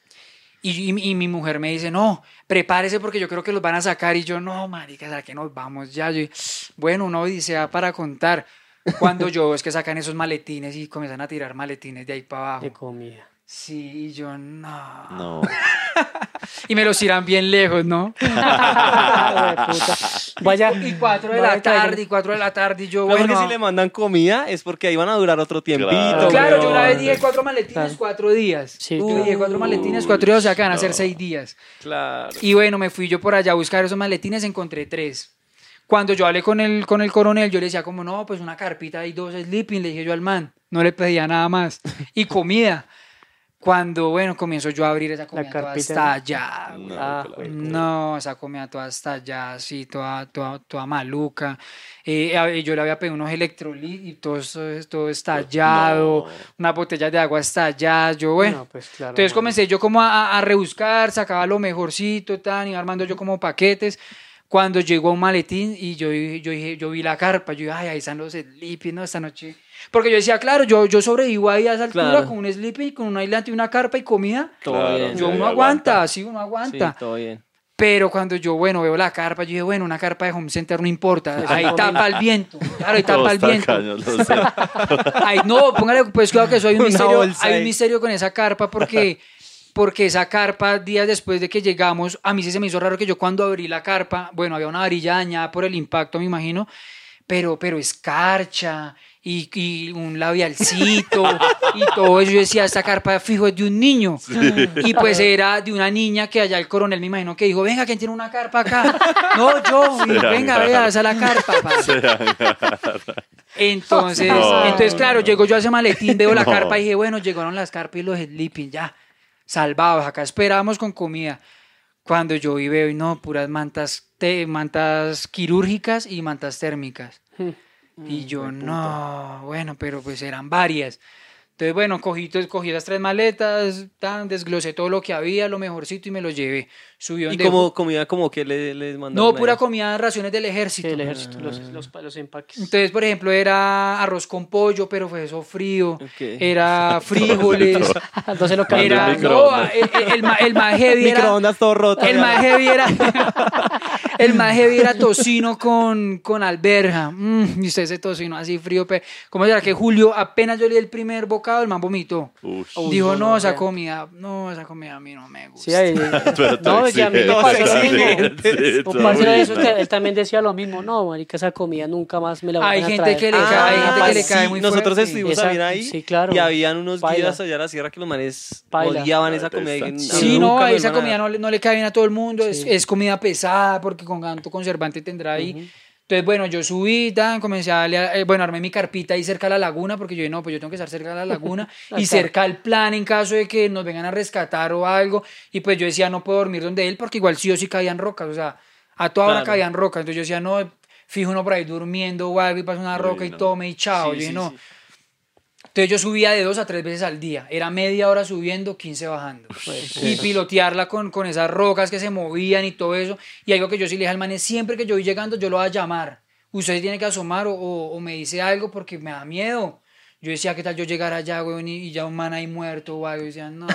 Y, y, y mi mujer me dice, no, prepárese porque yo creo que los van a sacar. Y yo, no, marica, ¿a qué nos vamos ya? Yo, bueno, una odisea para contar. Cuando yo es que sacan esos maletines y comienzan a tirar maletines de ahí para abajo. De comida. Sí, y yo, no. No. Y me los tiran bien lejos, ¿no? Güey, puta. Vaya. Y cuatro de vaya, la traigan. tarde, y cuatro de la tarde, y yo, Claro, bueno. porque si le mandan comida es porque ahí van a durar otro tiempito. Claro. Claro, yo una weón. vez dije cuatro maletines, Claro. cuatro días. Sí, Yo claro. dije cuatro maletines, cuatro días, o sea que van a ser no. seis días. Claro. Y bueno, me fui yo por allá a buscar esos maletines, encontré tres. Cuando yo hablé con el, con el coronel, yo le decía como, no, pues una carpita y dos sleeping, le dije yo al man, no le pedía nada más. Y comida. Cuando, bueno, comienzo yo a abrir esa comida toda carpita. estallada. No, Ah, claro. güey. No, esa comida toda estallada, así, toda, toda, toda maluca. Eh, a- yo le había pedido unos electrolitos y todo, eso- todo estallado, No. unas botellas de agua estalladas. Yo, bueno. No, pues claro. Entonces marica. comencé yo como a, a rebuscar, sacaba lo mejorcito, tan, iba armando yo como paquetes. Cuando llegó un maletín y yo, dije- yo, dije, yo vi la carpa, yo dije, ay, ahí están los sleeping, ¿no? Esta noche. Porque yo decía, claro, yo, yo sobrevivo ahí a esa altura Claro. con un sleeping, con un aislante y una carpa y comida. Todo Claro, bien. Yo sí, uno ahí aguanta, aguanta. sí, uno Sí, aguanta. todo bien. Pero cuando yo, bueno, veo la carpa, yo dije, bueno, una carpa de home center no importa. Esa Ahí comida. tapa el viento. Claro, ahí tapa el Todos viento. tacaños, lo sé. Ay, no, póngale, pues claro que eso hay un Una misterio, bolsa hay ahí. un misterio con esa carpa porque, porque esa carpa, días después de que llegamos, a mí sí se me hizo raro que yo cuando abrí la carpa, bueno, había una varilla dañada por el impacto, me imagino, pero, pero escarcha y, y un labialcito y todo eso. Yo decía, esta carpa fijo es de un niño. Y pues era de una niña que allá el coronel me imagino que dijo, venga, ¿quién tiene una carpa acá? No, yo, y, venga, vea, esa es la carpa. Entonces, No. entonces, claro, llego yo a ese maletín, veo la carpa y dije, bueno, llegaron las carpas y los sleeping, ya, salvados, acá esperábamos con comida. Cuando yo vi veo, y no, puras mantas, te, mantas quirúrgicas y mantas térmicas. Y yo, no, bueno, pero pues eran varias. Entonces, bueno, cogí, cogí las tres maletas, tan, desglosé todo lo que había, lo mejorcito y me lo llevé. Subió ¿Y de- como comida como que le, les mandaron No, pura ahí? comida, raciones del ejército. Sí, el ejército, los, los, los empaques. Entonces, por ejemplo, era arroz con pollo, pero fue eso frío. Ok. Era frijoles. Entonces lo Cuando Era, el cambiaron. no, microondas. el, el, el ma- el más heavy era... Microondas todo roto. El más heavy era... El más heavy era tocino con, con alberja. Mm, y usted ese tocino así frío. Pe... ¿Cómo será que Julio, apenas yo le di el primer bocado, el man vomitó? Ush. Uy, Dijo, no, no, no, esa ya. comida, no, esa comida a mí no me gusta. Sí, ahí, Pero no, todo ya a mí me exigente, pasó lo todo mismo. exigente, Un todo parcero de muy esos, mal. él también decía lo mismo. No, marica, esa comida nunca más me la Hay van a gente traer. que le Ah, cae, hay gente que le sí, cae muy nosotros fuerte. estuvimos Esa- también ahí sí, claro. y habían unos Paila. guías allá a la sierra que los manes Paila. odiaban Ah, esa comida. y detestan. que Sí, nunca no, me esa van a comida dar. no, le- no le cae bien a todo el mundo, es, Sí. es comida pesada porque con tanto conservante tendrá ahí. Entonces, bueno, yo subí, tan, comencé a darle, a- eh, bueno, armé mi carpita ahí cerca de la laguna porque yo dije, no, pues yo tengo que estar cerca de la laguna y Claro. cerca al plan en caso de que nos vengan a rescatar o algo. Y pues yo decía, no puedo dormir donde él porque igual sí o sí caían rocas, o sea, a toda hora Claro. caían rocas. Entonces yo decía, no, fijo uno por ahí durmiendo o algo y pasa una Uy, roca y no. tome y chao. Sí, yo dije, sí, no. sí. Entonces yo subía de dos a tres veces al día. Era media hora subiendo, quince bajando. Y pilotearla con, con esas rocas que se movían y todo eso. Y algo que yo sí le dije al man es, siempre que yo voy llegando, yo lo voy a llamar. Usted se tiene que asomar o, o- o me dice algo porque me da miedo. Yo decía, ¿qué tal yo llegar allá, weón, y, y ya un man ahí muerto o algo? Y decía, no. No,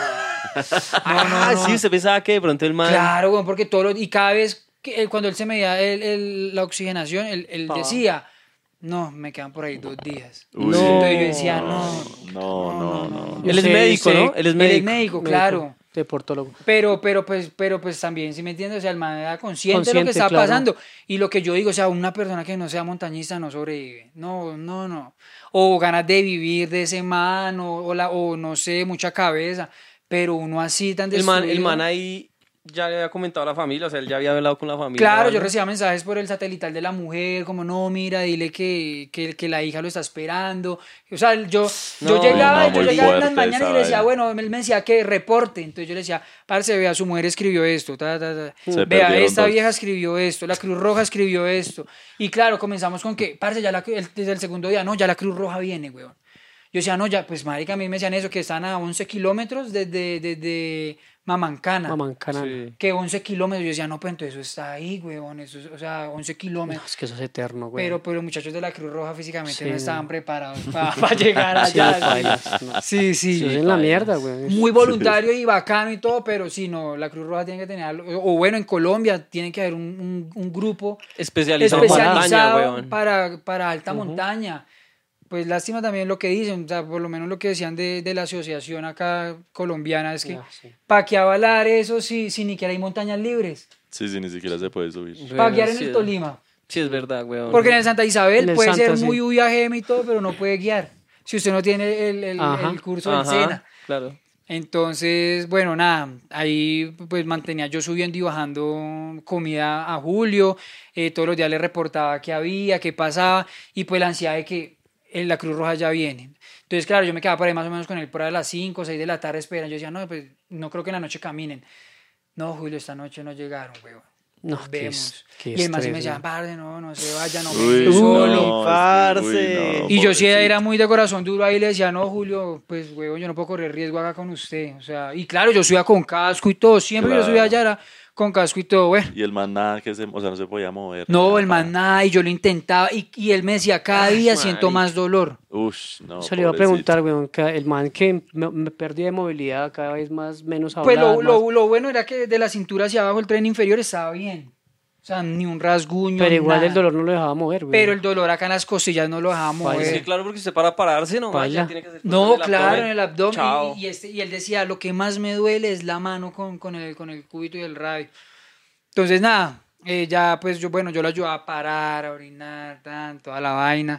no, Ah, no. sí, usted pensaba que de pronto el man... Claro, weón, porque todo lo- y cada vez que él- cuando él se medía el, el- la oxigenación, él, él Ah. decía, no, me quedan por ahí dos días. Uy, No. Entonces yo decía, no. No, no, no. Él es Sí, médico, sí. ¿no? Él es Él médico. es médico, claro. Deportólogo. Pero, pero, pues, pero, pues también, si me entiendes, o sea, el man era consciente, de lo Consciente, que estaba claro. pasando. Y lo que yo digo, o sea, una persona que no sea montañista no sobrevive. No, no, no. O ganas de vivir de ese man, o, o, la, o no sé, mucha cabeza. Pero uno así tan El man, el destruido. man ahí ya le había comentado a la familia, o sea, él ya había hablado con la familia. Claro, yo ¿no? recibía mensajes por el satelital de la mujer, como no, mira, dile que, que, que la hija lo está esperando. O sea, yo, yo No, llegaba, no, yo muy llegaba en las fuerte mañanas y esa le decía, vaina. bueno, él me decía que reporte. Entonces yo le decía, parce, vea, su mujer escribió esto, ta, ta, ta. Se Vea, perdieron esta dos. vieja escribió esto, la Cruz Roja escribió esto. Y claro, comenzamos con que, parce, ya la, el- desde el segundo día, no, ya la Cruz Roja viene, weón. Yo decía, no, ya, pues marica, a mí me decían eso, que están a once kilómetros desde, desde Mamancana. Mamancana. Sí. Que once kilómetros, yo decía, no, pues entonces eso está ahí, weón, eso es- o sea, once No, kilómetros. es que eso es eterno, güey. Pero pues los muchachos de la Cruz Roja físicamente Sí, no no. estaban preparados para llegar Sí, allá. bailas, no. Sí, sí. Sí, es en la mierda, güey. Muy voluntario y bacano y todo, pero sí, no, la Cruz Roja tiene que tener, algo- o bueno, en Colombia tiene que haber un, un, un grupo Especializado, en montaña, especializado weón. para, para alta montaña. Pues lástima también lo que dicen, o sea, por lo menos lo que decían de, de la asociación acá colombiana es que Ah, sí. ¿para qué avalar eso si, si ni siquiera hay montañas libres? Sí, sí, ni siquiera se puede subir. Para guiar en Sí, el Tolima. Sí, es verdad, weón. Porque en el Santa Isabel En el puede Santa, ser sí. muy U I A G M y todo, pero no puede guiar. Si usted no tiene el, el- Ajá. el curso del Ajá, SENA. claro. Entonces, bueno, nada, ahí pues mantenía yo subiendo y bajando comida a Julio, eh, todos los días le reportaba qué había, qué pasaba, y pues la ansiedad de que en la Cruz Roja ya viene. Entonces, claro, yo me quedaba por ahí más o menos con él por ahí a las cinco o seis de la tarde esperando. Yo decía, no, pues no creo que en la noche caminen. No, Julio, esta noche no llegaron, weón. No, Nos qué vemos. es- qué Y el más sí me estrés, decía, güey. parce, no, no se vaya, no me Uy, deje solo. no, es que- parce. uy, no, Y yo sí pobrecito. era muy de corazón duro ahí, le decía, no, Julio, pues, huevón, yo no puedo correr riesgo acá con usted. O sea, y claro, yo subía con casco y todo, siempre que yo Claro. subía allá era con casco y todo, bueno. Y el man nada que se, o sea, no se podía mover. No, nada, el man nada, y yo lo intentaba, y, y él me decía, cada Ay, día siento marica. más dolor. Ush, no. Eso le iba a pobrecito. preguntar, güey, que el man que me, me perdí de movilidad cada vez más, menos Pues hablar, lo, más- lo, lo bueno era que de la cintura hacia abajo el tren inferior estaba bien. O sea, ni un rasguño, Pero igual nada. el dolor no lo dejaba mover, güey. Pero el dolor acá en las costillas no lo dejaba mover. Sí, claro, porque usted para pararse no Paila. ya tiene que hacer cosas No, en el claro, abdomen. en el abdomen. Chao. Y, y este, y él decía, lo que más me duele es la mano con, con, el, con el cúbito y el radio. Entonces, nada, eh, ya pues yo, bueno, yo lo ayudaba a parar, a orinar, tan, toda la vaina.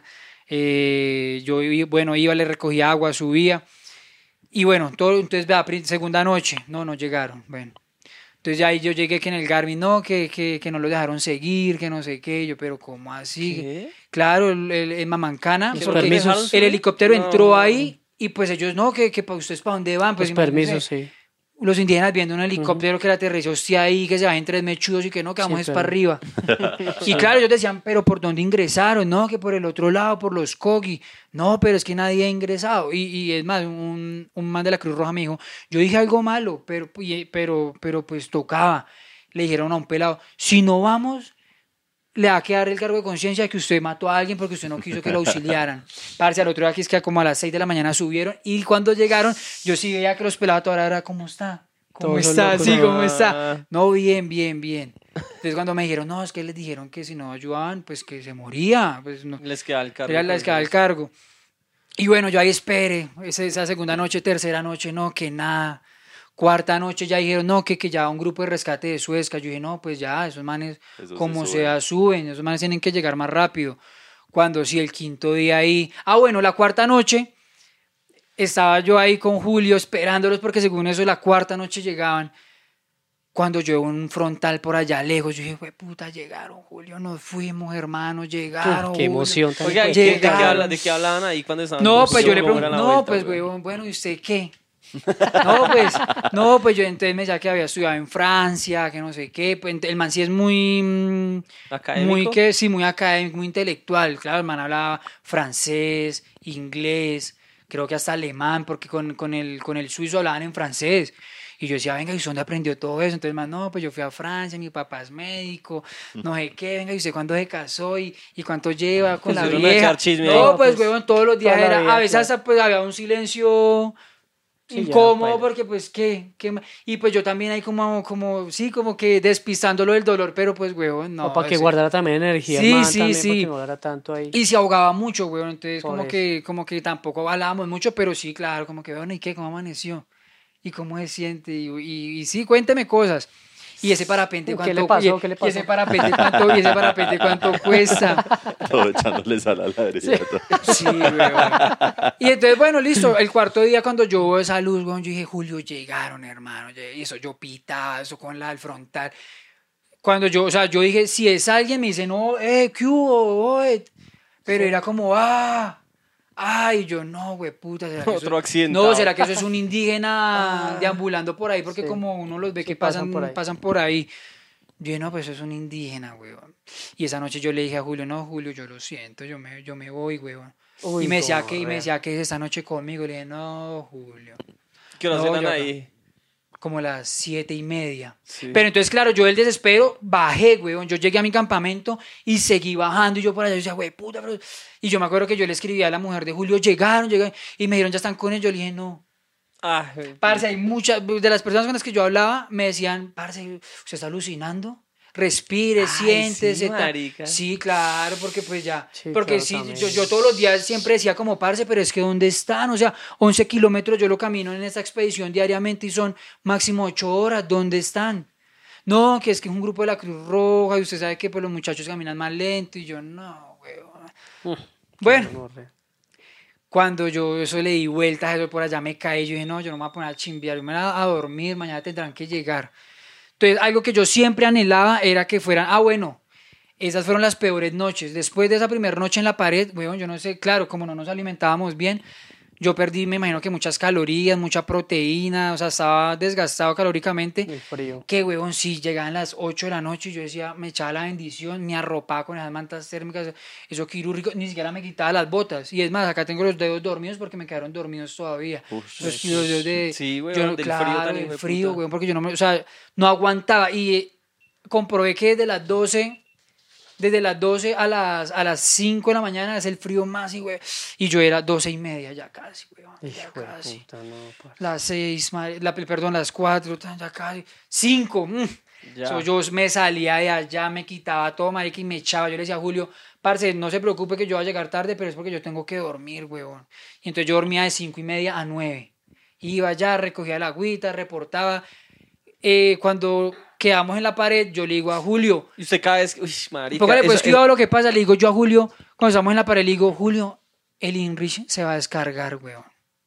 Eh, yo, i- bueno, iba, le recogía agua, subía. Y bueno, todo, entonces, vea, pri- segunda noche, no, no llegaron, bueno. Entonces ya ahí yo llegué que en el Garmin, no, que, que, que no lo dejaron seguir, que no sé qué, yo, pero ¿cómo así? ¿Qué? Claro, el, el- en Mamancana, Los porque permisos. el helicóptero entró No. ahí y pues ellos, no, que, que para ustedes para dónde van, pues Los imagínense, permisos, sí. los indígenas viendo un helicóptero que le aterrizó hostia ahí, que se bajen tres mechudos y que no, que vamos Sí, es pero- para arriba. Y claro, ellos decían, pero ¿por dónde ingresaron? No, que por el otro lado, por los Cogi. No, pero es que nadie ha ingresado. Y, y es más, un, un man de la Cruz Roja me dijo, yo dije algo malo, pero, y- pero, pero pues tocaba. Le dijeron a un pelado, si no vamos, le va a quedar el cargo de conciencia de que usted mató a alguien porque usted no quiso que lo auxiliaran. Parce, al otro día aquí es que como a las seis de la mañana subieron y cuando llegaron, yo sí veía que los pelados todavía era, ¿cómo está? ¿Cómo Todos está? locos. Sí, ¿cómo Ah. está? No, bien, bien, bien. Entonces cuando me dijeron, no, es que les dijeron que si no ayudaban, pues que se moría. Pues no, Les queda el cargo. era les quedaba el cargo. Y bueno, yo ahí esperé, esa, esa segunda noche, tercera noche, no, que nada. Cuarta noche ya dijeron, no, que, que ya un grupo de rescate de Suezca. Yo dije, no, pues ya, esos manes, Esos se como suben. sea, suben, esos manes tienen que llegar más rápido. Cuando sí, el quinto día ahí. Ah, bueno, la cuarta noche estaba yo ahí con Julio esperándolos porque según eso la cuarta noche llegaban. Cuando yo veo un frontal por allá lejos, yo dije, "Jue puta, llegaron, Julio, nos fuimos, hermanos, llegaron. Qué Julio". emoción tan Oiga, ¿y fuerte. qué- ¿de, qué Llegaron. habla- ¿de qué hablaban ahí cuando estaban? No, como pues yo le cómo pregunto, era la no, vuelta, pues, güey? huevón, bueno, ¿y usted qué? No, pues, no, pues yo entonces me decía que había estudiado en Francia, que no sé qué, pues el man sí es muy, mm, ¿Académico? muy que, sí, muy académico, muy intelectual, claro, el man hablaba francés, inglés, creo que hasta alemán, porque con, con el, con el suizo hablaban en francés. Y yo decía, venga, ¿y usted dónde aprendió todo eso? Entonces, man, no, pues yo fui a Francia, mi papá es médico, no sé qué, venga, ¿y usted cuándo se casó? ¿Y, y cuánto lleva con la Pusieron a vieja? echar chisme No, ahí. pues, pues, huevón, todos los días toda la era, vida, a veces claro. hasta pues había un silencio Sí, ya, incómodo paila. porque pues qué, qué ma- y pues yo también ahí como, como, sí, como que despistándolo del dolor, pero pues, huevón, no. o para que ese- guardara también energía, Sí, el man, sí, también, sí. para que no hablara tanto ahí. Y se ahogaba mucho, weón, entonces Por como eso. que, como que tampoco hablábamos mucho, pero sí, claro, como que, bueno, ¿y qué? ¿Cómo amaneció? ¿Y cómo se siente? Y, y, y sí, cuénteme cosas. Y ese parapente, ¿Qué ¿cuánto le pasó? y- ¿Qué le Y pasó? ese parapente, ¿cuánto, y ese parapente, ¿cuánto cuesta? Todo echándoles a la ladrilla. todo. Sí, weón. Y entonces, bueno, listo. El cuarto día, cuando yo veo esa luz, weón, yo dije, Julio, llegaron, hermano. Y eso yo pitaba, eso con la del frontal. Cuando yo, o sea, yo dije, si es alguien, me dice, no, eh, ¿qué hubo? Oe? Pero era como, ah, ay, yo no, güey, puta. ¿será que eso- Otro accidentado. No, ¿será que eso es un indígena deambulando por ahí? Porque sí. como uno los ve Sí, que pasan pasan, por ahí. pasan por ahí. Yo dije, no, pues eso es un indígena, güey. Y esa noche yo le dije a Julio, no, Julio, yo lo siento, yo me, yo me voy, güey. Uy, Y me decía que, y me gonorrea. decía que esta noche conmigo. Le dije, no, Julio. ¿Qué horas No, eran yo- ahí? Como las siete y media. Sí. Pero entonces, claro, yo del desespero bajé, weón. Yo llegué a mi campamento y seguí bajando. Y yo por allá yo decía, güey, puta, pero... Y yo me acuerdo que yo le escribí a la mujer de Julio, llegaron, llegaron. Y me dijeron, ya están con ellos. Yo le dije, no. Ah, Parce, hay muchas, de las personas con las que yo hablaba, me decían, parce, ¿usted está alucinando? Respire, Ay, siéntese. sí, tal". marica. Sí, claro, porque pues ya. Sí, porque claro, sí, también. yo, yo todos los días siempre decía como, parce, pero es que ¿dónde están? O sea, once kilómetros yo lo camino en esta expedición diariamente y son máximo ocho horas. ¿Dónde están? No, que es que es un grupo de la Cruz Roja y usted sabe que pues los muchachos caminan más lento. Y yo, no, weón. Bueno, Gonorrea. cuando yo eso le di vueltas, eso por allá me caí, yo dije, no, yo no me voy a poner a chimbear, yo me voy a, a dormir, mañana tendrán que llegar. Entonces, algo que yo siempre anhelaba era que fueran, ah, bueno, esas fueron las peores noches. Después de esa primera noche en la pared, bueno, yo no sé, claro, como no nos alimentábamos bien, yo perdí, me imagino que muchas calorías, mucha proteína, o sea, estaba desgastado calóricamente. El frío. Que huevón, sí, llegaban las ocho de la noche y yo decía, me echaba la bendición, me arropaba con esas mantas térmicas, eso quirúrgico, ni siquiera me quitaba las botas. Y es más, acá tengo los dedos dormidos porque me quedaron dormidos todavía. Uf, los, los dedos de... Sí, weón, yo, del frío claro, tan del hijo de frío, puta. weón, porque yo no me, o sea, no aguantaba. Y eh, comprobé que desde las doce... Desde las doce a las, a las cinco de la mañana es el frío más, y, güey. Y yo era doce y media, ya casi, güey. Ya Hijo de casi. puta, no, parce. Las seis, madre- la, perdón, las cuatro, tan, ya casi. Cinco. mm. Ya. So, yo me salía de allá, me quitaba todo, marica, y me echaba. Yo le decía a Julio, parce, no se preocupe que yo voy a llegar tarde, pero es porque yo tengo que dormir, huevón. Y entonces yo dormía de cinco y media a nueve. Iba allá, recogía la agüita, reportaba. Eh, cuando quedamos en la pared, yo le digo a Julio, Y usted cada vez... Uy, marica. póngale pues eso- cuidado lo que pasa, le digo yo a Julio, Cuando estamos en la pared, le digo, Julio, el InReach se va a descargar, weón.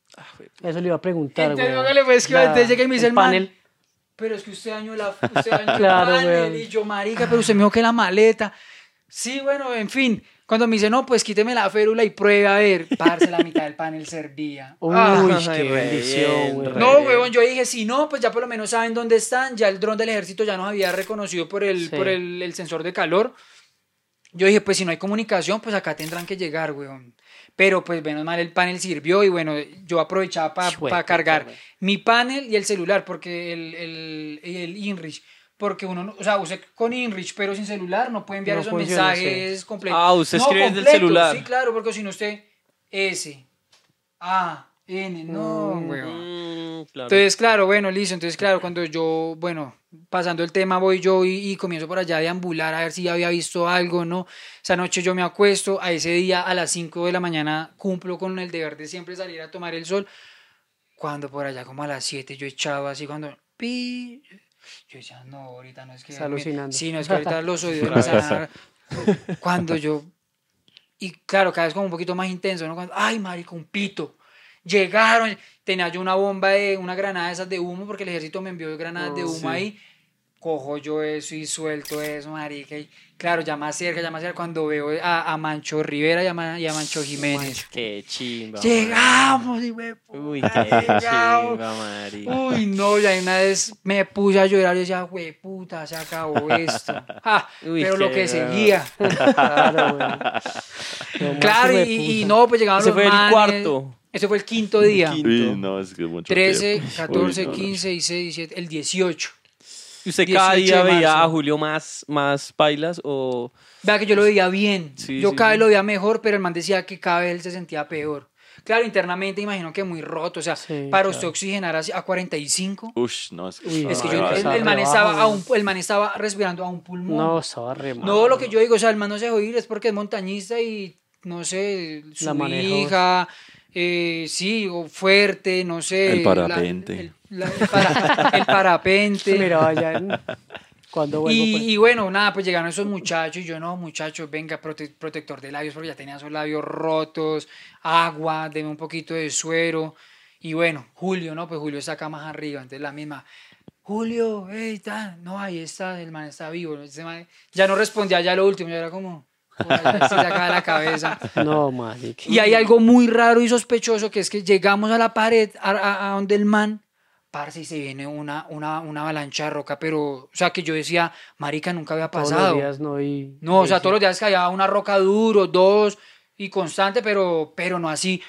Eso le iba a preguntar, Entonces, güey. hágale, pues, que entonces llega y me dice el man, panel. pero es que usted dañó la usted dañó Claro, el panel. weón. Y yo, marica, pero usted me dijo que la maleta. Sí, bueno, en fin. Cuando me dice, no, pues quíteme la férula y pruebe a ver. Parce, la mitad del panel servía. Uy, Ah. qué Ay, re bendición, bien, güey. re No, bien. huevón, yo dije, si no, pues ya por lo menos saben dónde están. Ya el dron del ejército ya nos había reconocido por el, Sí. por el, el sensor de calor. Yo dije, pues si no hay comunicación, pues acá tendrán que llegar, weón. Pero pues menos mal el panel sirvió y bueno, yo aprovechaba para Chueco, cargar güey. mi panel y el celular, porque el, el, el InReach, porque uno, no- o sea, usted con InReach pero sin celular no puede enviar No esos funciona, mensajes completos. Ah, usted No, escribe desde el completos, celular. Sí, claro, porque si no usted S, A, N, no, Mm, weón. Mm, claro. Entonces, claro, bueno, listo. Entonces, claro, cuando yo, bueno, pasando el tema, voy yo y, y comienzo por allá a deambular a ver si ya había visto algo, ¿no? Esa noche yo me acuesto, a ese día a las cinco de la mañana cumplo con el deber de siempre salir a tomar el sol. Cuando por allá como a las siete yo echaba así, cuando, pi, yo decía, no, ahorita no es que... Está alucinando. Sí, no es que ahorita los oídos me empiezan a dar- Cuando yo... Y claro, cada vez como un poquito más intenso, ¿no? Cuando, ay, marico, un pito. Llegaron, tenía yo una bomba de, una granada de esas de humo, porque el ejército me envió granadas de Oh, humo sí. ahí. Cojo yo eso y suelto eso, marica. Y claro, ya más cerca, ya más cerca, cuando veo a, a Mancho Rivera y a, Ma- y a Mancho Jiménez. Qué chimba. Llegamos, y me Uy, puta, qué llegamos. chimba, Mari. Uy, no, ya una vez me puse a llorar y decía, güey, puta, se acabó esto. Ah, Uy, pero lo qué que bravo. seguía. Claro, güey. Lo más Claro, y, hijo de y puta. no, pues llegaban Ese los fue el manes. cuarto. Ese fue el quinto día. Quinto. Uy, no, es que es mucho trece, tiempo. catorce, Uy, no, no. quince, dieciséis, diecisiete, el dieciocho. ¿Y usted cada dieciocho día de veía marzo. a Julio más, más pailas o...? Vea que yo lo veía bien. Sí, yo sí, cada vez sí. lo veía mejor, pero el man decía que cada vez él se sentía peor. Claro, internamente imagino que muy roto. O sea, Sí, para claro. usted oxigenar así a cuarenta y cinco. Ush, no, es que Uy, está Es que no, yo, mal. el, estaba el man re estaba bajo, a güey. un, el man estaba respirando a un pulmón. No, estaba re mal. No, lo que yo digo, o sea, el man no se dejó ir es porque es montañista y, no sé, su La manejó. hija, eh, sí, o fuerte, no sé. El parapente. la- el, la- el para- el parapente. Mira, vaya. en- Cuando vuelvo, Y, pues. y bueno, nada, pues llegaron esos muchachos y yo, no, muchachos, venga, prote- protector de labios, porque ya tenía esos labios rotos, agua, deme un poquito de suero. Y bueno, Julio, ¿no? Pues Julio está acá más arriba, entonces la misma, Julio, hey, está, no, ahí está, el man está vivo. Ese man ya no respondía ya lo último, ya era como, "Joder, ya estoy sacada de la cabeza". No, marica. Y hay algo muy raro y sospechoso que es que llegamos a la pared, a, a- a donde el man, parce, y se viene una, una, una avalancha de roca, pero, o sea, que yo decía, marica, nunca había Todos pasado. los días no y... No, o sea, sí, todos los días caía una roca duro, dos, y constante, pero, pero no así.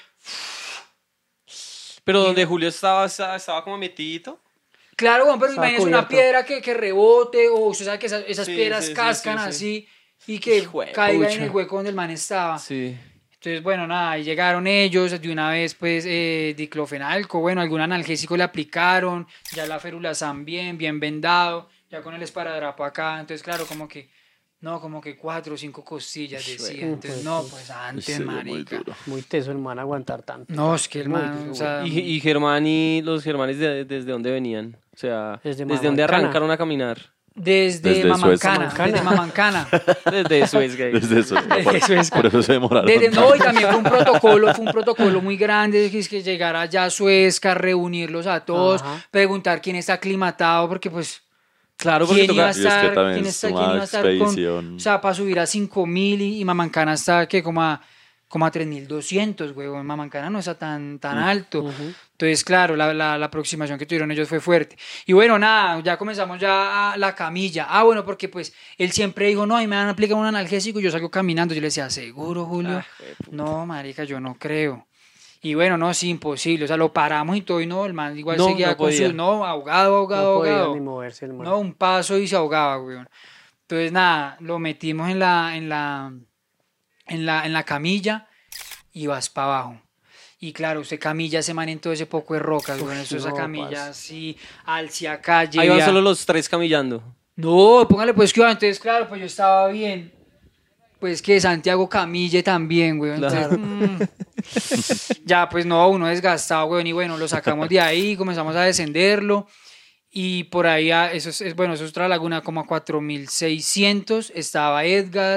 Pero donde Julio estaba, estaba, estaba como metidito. Claro, bueno, pero Estaba imagínese una cubierto. piedra que, que rebote, o usted sabe que esas, esas Sí, piedras sí, sí, cascan sí, sí. así, y que Hijo de caiga en pucha. el hueco donde el man estaba. Sí. Entonces, bueno, nada, ahí llegaron ellos, de una vez, pues, eh, diclofenalco, bueno, algún analgésico le aplicaron, ya la férula Sam bien, bien vendado, ya con el esparadrapo acá, entonces, claro, como que, no, como que cuatro o cinco costillas decía, entonces, no, pues antes, Sí, muy marica. duro. Muy teso el man aguantar tanto. No, es que el Muy man, duro, o sea, Y, y Germán y los Germanes, de- ¿desde dónde venían? O sea, Desde ¿desde dónde Mamancana. arrancaron a caminar? desde, Desde Mamancana, Suez. desde Mamancana. Desde Suezgate. Desde eso. Por, Eso es. por eso se demoraron. Desde, no, y tanto. también fue un protocolo, fue un protocolo muy grande, que es que llegara ya a Suezca, reunirlos a todos, Ajá. preguntar quién está aclimatado, porque pues, Claro, porque ¿quién iba a toca... Y es que estar, también quién es está, una quién iba a estar con, expedición. o sea, para subir a cinco mil y, y Mamancana está, que como a, como a tres mil doscientos, huevón, Mamancana no está tan, tan alto. Ujú. Entonces, claro, la, la, la aproximación que tuvieron ellos fue fuerte. Y bueno, nada, ya comenzamos ya a la camilla. Ah, bueno, porque pues él siempre dijo, no, a mí me van a aplicar un analgésico y yo salgo caminando. Yo le decía, ¿seguro, Julio? Ah, jueputa. No, marica, yo no creo. Y bueno, no, sí, imposible. O sea, lo paramos y todo, y no, el man igual No, seguía no con podía. su, no, ahogado, ahogado, No podía ahogado. ni moverse el man. No, un paso y se ahogaba, weón. Entonces, nada, lo metimos en la, en la, en la, en la camilla y vas para abajo. Y claro, usted camilla ese man en todo ese poco de rocas, Uf, weón. Eso esa no, camilla parce. así, hacia calle. Ahí van solo los tres camillando. No, póngale pues que iba. Entonces, claro, pues yo estaba bien. Pues que Santiago camille también, weón. Entonces, Claro. mm, ya, pues no, uno desgastado, weón. Y bueno, lo sacamos de ahí, comenzamos a descenderlo. Y por ahí, a- eso es, es- bueno, eso es otra laguna como a cuatro mil seiscientos. Estaba Edgar,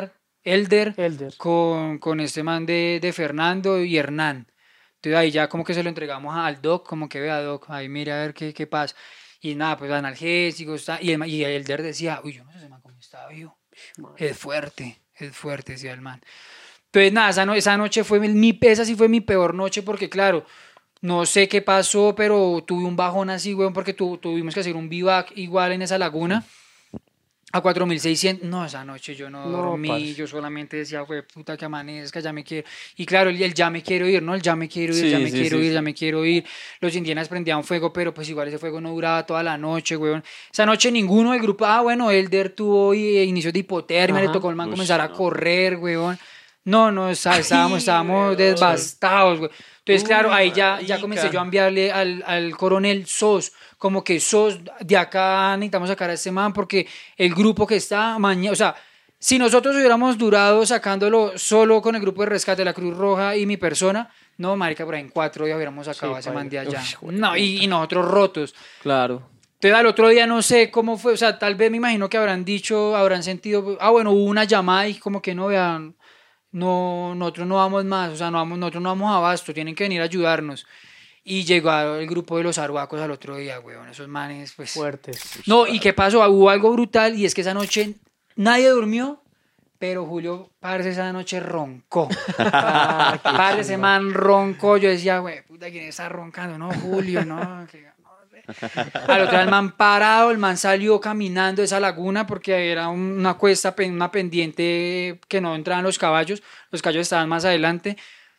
Elder, Elder. con, con este man de, de Fernando y Hernán. Entonces ahí ya como que se lo entregamos al doc, como que vea doc, ahí mire a ver qué, qué pasa. Y nada, pues analgésicos, está, y, el, ma- y Elder decía, uy, yo no sé ese man cómo está vivo. Es fuerte, es fuerte, decía el man. Entonces nada, esa, no- esa noche fue mi, esa sí fue mi peor noche porque claro, no sé qué pasó, pero tuve un bajón así, weón, porque tu- tuvimos que hacer un vivac igual en esa laguna. A cuatro mil seiscientos, no, esa noche yo no, No, dormí, parce. yo solamente decía, güey, puta que amanezca, ya me quiero. Y claro, el, el ya me quiero ir, ¿no? El ya me quiero ir, Sí, ya me sí, quiero sí, ir, sí. ya me quiero ir. Los indígenas prendían fuego, pero pues igual ese fuego no duraba toda la noche, weón. Esa noche ninguno del grupo, ah, bueno, Elder tuvo eh, inicios de hipotermia, le Ajá. tocó al man Ush, comenzar a no. correr, weón. No, no, está- estábamos, estábamos weón. devastados, güey. Entonces, claro, Uy, ahí ya, ya comencé marica. yo a enviarle al, al coronel Sos, como que Sos, de acá necesitamos sacar a este man porque el grupo que está mañana, o sea, si nosotros hubiéramos durado sacándolo solo con el grupo de rescate de la Cruz Roja y mi persona, no, marica, por ahí en cuatro días hubiéramos sacado Sí, a ese man de paila. allá. Uy, No, y, y nosotros rotos. Claro. Entonces al otro día no sé cómo fue, o sea, tal vez me imagino que habrán dicho, habrán sentido, ah, bueno, hubo una llamada y como que no vean, no, nosotros no vamos más, o sea, no vamos, nosotros no vamos a abasto, tienen que venir a ayudarnos. Y llegó el grupo de los arhuacos al otro día, weón, esos manes, pues... Fuertes. No, ¿y qué pasó? Hubo algo brutal y es que esa noche nadie durmió, pero Julio, parce, esa noche roncó. Ah, qué Parce, ese chimba. man roncó. Yo decía, güey, puta, ¿quién está roncando? No, Julio, no. que- no sé. Al otro día el man parado, el man salió caminando de esa laguna porque era un- una cuesta, pen- una pendiente que no entraban los caballos. Los caballos estaban más adelante.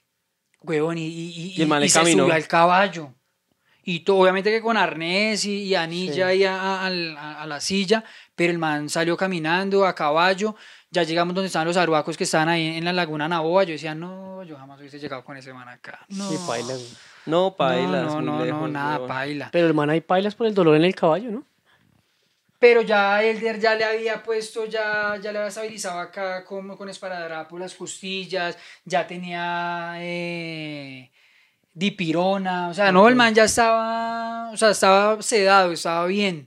Huevón, y, y, y, Y el man le y se caminó. subió al caballo. Y to- obviamente que con arnés y, y anilla Sí. y a, a- al- a- a la silla, pero el man salió caminando a caballo. Ya llegamos donde estaban los arhuacos que estaban ahí en la laguna Naboa. Yo decía, no, yo jamás hubiese llegado con ese man acá. No, Sí, paila, güey. No, paila, no, es no, muy no, no, lejos, nada, weón. paila. Pero el man hay pailas por el dolor en el caballo, ¿no? Pero ya Elder ya le había puesto, ya, ya le había estabilizado acá como con esparadrapo las costillas, ya tenía eh, dipirona, o sea, no, el man ya estaba, o sea, estaba sedado, estaba bien.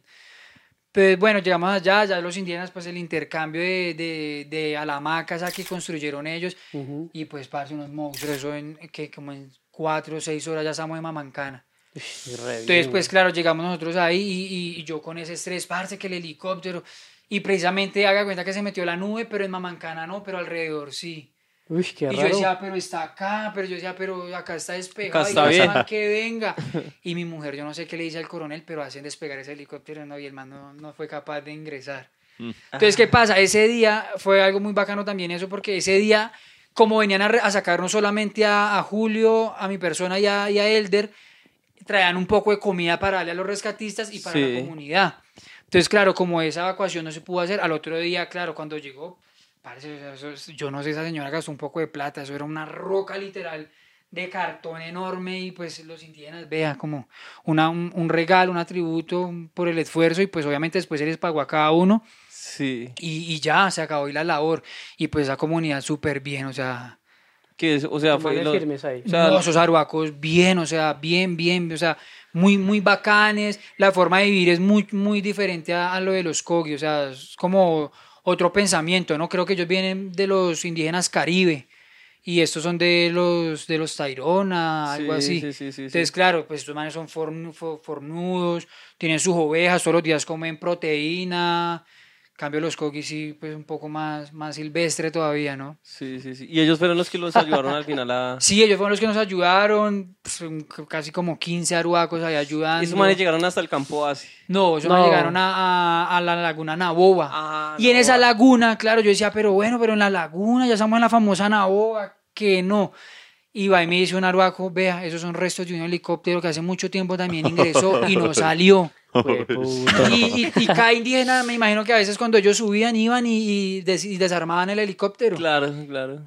Pues bueno, llegamos allá, ya los indígenas, pues el intercambio de, de, de alamacas a que construyeron ellos, Ujú. y pues parce, unos monstruos, eso en, que como en cuatro o seis horas ya estamos en Mamancana. Uy, re Entonces, bien, pues güey. claro, llegamos nosotros ahí y, y- y yo con ese estrés, parce, que el helicóptero, y precisamente haga cuenta que se metió la nube, pero en Mamancana no, pero alrededor sí. Uy, qué Y yo raro. decía, pero está acá, pero yo decía, pero acá está despegado, Acá y está yo, bien. "Man, que venga". Y mi mujer, yo no sé qué le dice al coronel, pero hacen despegar ese helicóptero, no, y el man no, no fue capaz de ingresar. Entonces, ¿qué pasa? Ese día fue algo muy bacano también eso, porque ese día, como venían a, re- a sacarnos solamente a, a Julio, a mi persona y a, y a Elder, traían un poco de comida para darle a los rescatistas y para Sí. la comunidad. Entonces, claro, como esa evacuación no se pudo hacer, al otro día, claro, cuando llegó, parece, eso es- yo no sé, esa señora gastó un poco de plata, eso era una roca literal de cartón enorme y pues los indígenas, vea, como una, un, un regalo, un atributo por el esfuerzo y pues obviamente después se les pagó a cada uno Sí. y, y ya, se acabó ahí la labor y pues esa comunidad súper bien, o sea... Que es, o sea, Los fue manes lo- firmes ahí. O sea, no, esos arhuacos bien, o sea, bien, bien, o sea, muy, muy bacanes. La forma de vivir es muy, muy diferente a, a lo de los Kogi, o sea, es como otro pensamiento, ¿no? Creo que ellos vienen de los indígenas Caribe y estos son de los, de los Tairona, algo Sí, así. sí, sí, sí, Entonces, sí. claro, pues estos manes son fornu- fo- fornudos, tienen sus ovejas, todos los días comen proteína. En cambio, los Kogi sí, pues un poco más, más silvestre todavía, ¿no? Sí, sí, sí. Y ellos fueron los que los ayudaron al final a... Sí, ellos fueron los que nos ayudaron, pues, un- casi como quince arhuacos ahí ayudando. Y esos manes llegaron hasta el campo así. No, esos No. manes llegaron a, a- a la laguna Naboa. Ah, y en esa Naboa. laguna, claro, yo decía, pero bueno, pero en la laguna, ya estamos en la famosa Naboa, que no. Y va y me dice un arhuaco, vea, esos son restos de un helicóptero que hace mucho tiempo también ingresó y no salió. Jue puta. Y, y, y cada indígena, me imagino que a veces cuando ellos subían, iban y, y des- y desarmaban el helicóptero. Claro, claro.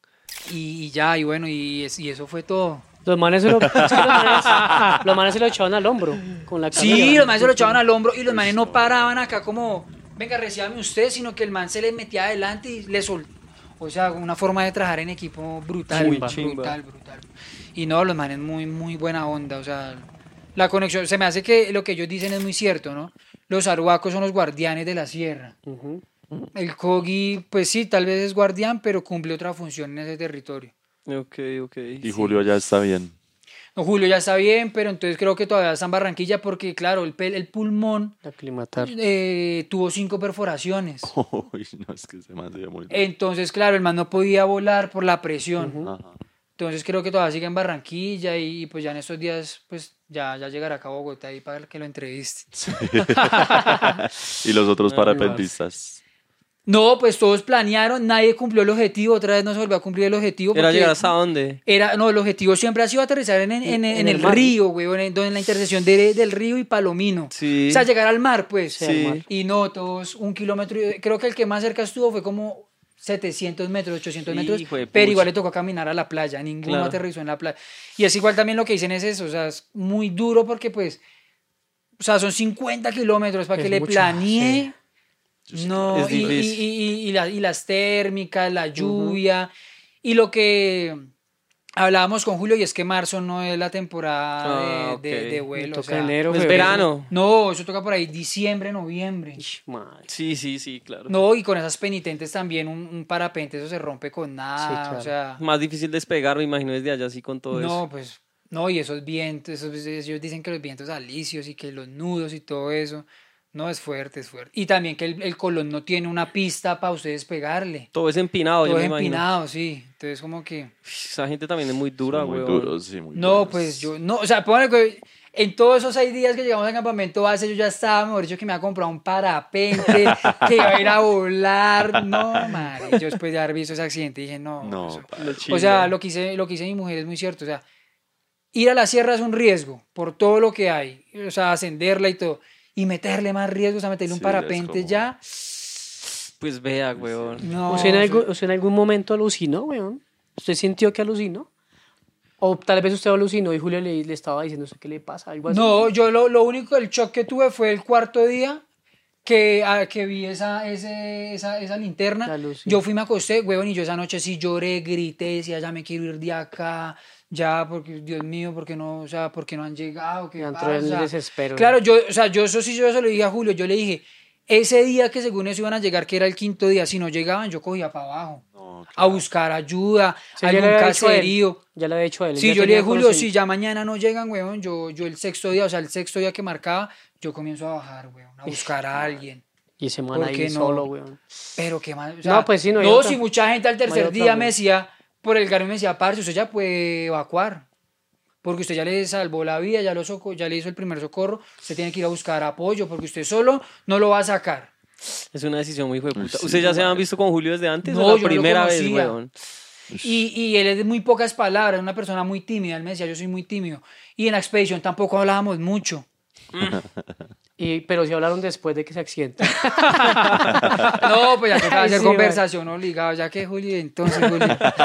Y, y ya, y bueno, y, es- y eso fue todo. Los manes se lo, es que los manes, los manes se lo echaban al hombro con la Sí, camisa. los manes se lo echaban al hombro y los manes no paraban acá como, venga, recíbame usted, sino que el man se le metía adelante y le soltó. O sea, una forma de trabajar en equipo brutal, Muy brutal, chimba. brutal, brutal. Y no, los manes muy, muy buena onda, o sea, la conexión, se me hace que lo que ellos dicen es muy cierto, ¿no? Los arhuacos son los guardianes de la sierra. Ujú. El Kogi, pues sí, tal vez es guardián, pero cumple otra función en ese territorio. Ok, ok. Y sí. Julio ya está bien. No, Julio ya está bien, pero entonces creo que todavía está en Barranquilla porque, claro, el, pel- el pulmón Aclimatar. eh, tuvo cinco perforaciones. Uy, no, es que se me hace muy... Entonces, claro, el man no podía volar por la presión. Ajá. Entonces creo que todavía sigue en Barranquilla y, y pues ya en estos días pues ya, ya llegará acá a Bogotá ahí para que lo entreviste. Y los otros Ah, parapentistas. No, pues todos planearon, nadie cumplió el objetivo, otra vez no se volvió a cumplir el objetivo. ¿Era porque llegar hasta dónde? Era, no, el objetivo siempre ha sido aterrizar en, en, en, En en el el, mar. río, güey, en, en la intersección de- del río y Palomino. Sí. O sea, llegar al mar, pues. Sí, al mar. Y no, todos un kilómetro, y- creo que el que más cerca estuvo fue como setecientos metros, ochocientos metros, Hijo de pero pucha. igual le tocó caminar a la playa, ninguno Claro. aterrizó en la playa. Y es igual también lo que dicen es eso, o sea, es muy duro porque pues, o sea, son cincuenta kilómetros para Es que le mucho, planee. No, Es y, y, difícil. y- y la- y las térmicas, la lluvia, y lo que hablábamos con Julio, y es que marzo no es la temporada Ah, de, de- ok. de vuelo. Toca o sea, enero, Es febrero. verano. no, eso toca por ahí diciembre, noviembre. Ish, madre. Sí, sí, sí, claro. No, y con esas penitentes también un, un parapente, eso se rompe con nada, Sí, claro. o sea, Más difícil despegar, me imagino, desde allá así con todo no, eso. pues, no, y esos vientos, esos, ellos dicen que los vientos alisios y que los nudos y todo eso, no, es fuerte, es fuerte. Y también que el, el Colón no tiene una pista para ustedes pegarle. Todo es empinado, yo Todo me es imagino. empinado, sí, entonces como que... Esa gente también es muy dura, Son muy güey. duros, sí, muy No, buenos. pues yo, no, o sea, póngale que en todos esos seis días que llegamos al campamento base, yo ya estaba, mejor dicho, que me había comprado un parapente, que iba a ir a volar, no, madre, yo después de haber visto ese accidente dije, no, No, eso- pa- o sea, lo que hice, lo que hice mi mujer es muy cierto, o sea, ir a la sierra es un riesgo, por todo lo que hay, o sea, ascenderla y todo, y meterle más riesgos, o sea, meterle un Sí, ya es parapente como- ya, Pues vea, weón. no, ¿Usted en, o sea, algún, usted en algún momento alucinó, weón? ¿Usted sintió que alucinó? O tal vez usted alucinó y Julio le, le estaba diciendo, ¿qué le pasa? Algo así. no, yo lo, lo único, el shock que tuve fue el cuarto día que, ah, que vi esa, ese, esa, esa linterna. La luz, sí. Yo fui, me acosté, huevón, y yo esa noche sí lloré, grité, decía, ya me quiero ir de acá, ya, porque, Dios mío, porque no, o sea, porque no han llegado, ¿qué Ya entró en pasa? desespero. Claro, yo, o sea, yo eso sí, yo eso le dije a Julio, yo le dije, ese día que según eso iban a llegar, que era el quinto día, si no llegaban, yo cogía para abajo, No, a buscar ayuda, Sí, ya le algún había dicho a él. caserío. Ya le había dicho a él. Sí, ya yo le tenía dije, Julio, conocimiento. si ya mañana no llegan, weón, yo, yo el sexto día, o sea, el sexto día que marcaba, yo comienzo a bajar, weón, a buscar a alguien. Y ese man ¿Por ahí qué no? solo, weón. Pero qué más, o No, sea, pues sí, no hay no, otra. si mucha gente al No hay tercer otra, día weón. me decía, por el Garmin me decía, parce, usted ya puede evacuar, porque usted ya le salvó la vida, ya, lo soco- ya le hizo el primer socorro, usted tiene que ir a buscar apoyo, porque usted solo no lo va a sacar. Es una decisión muy hijo de puta. sí, ¿Ustedes ya se madre. han visto con Julio desde antes No, o yo la no lo primera vez, conocía. weón? Y, y él es de muy pocas palabras, es una persona muy tímida, él me decía, yo soy muy tímido. Y en la expedición tampoco hablábamos mucho. Y, pero sí hablaron después de que se accidentó. No, pues ya tocaba Ay, hacer sí, conversación obligado, ya que Juli, entonces Juli.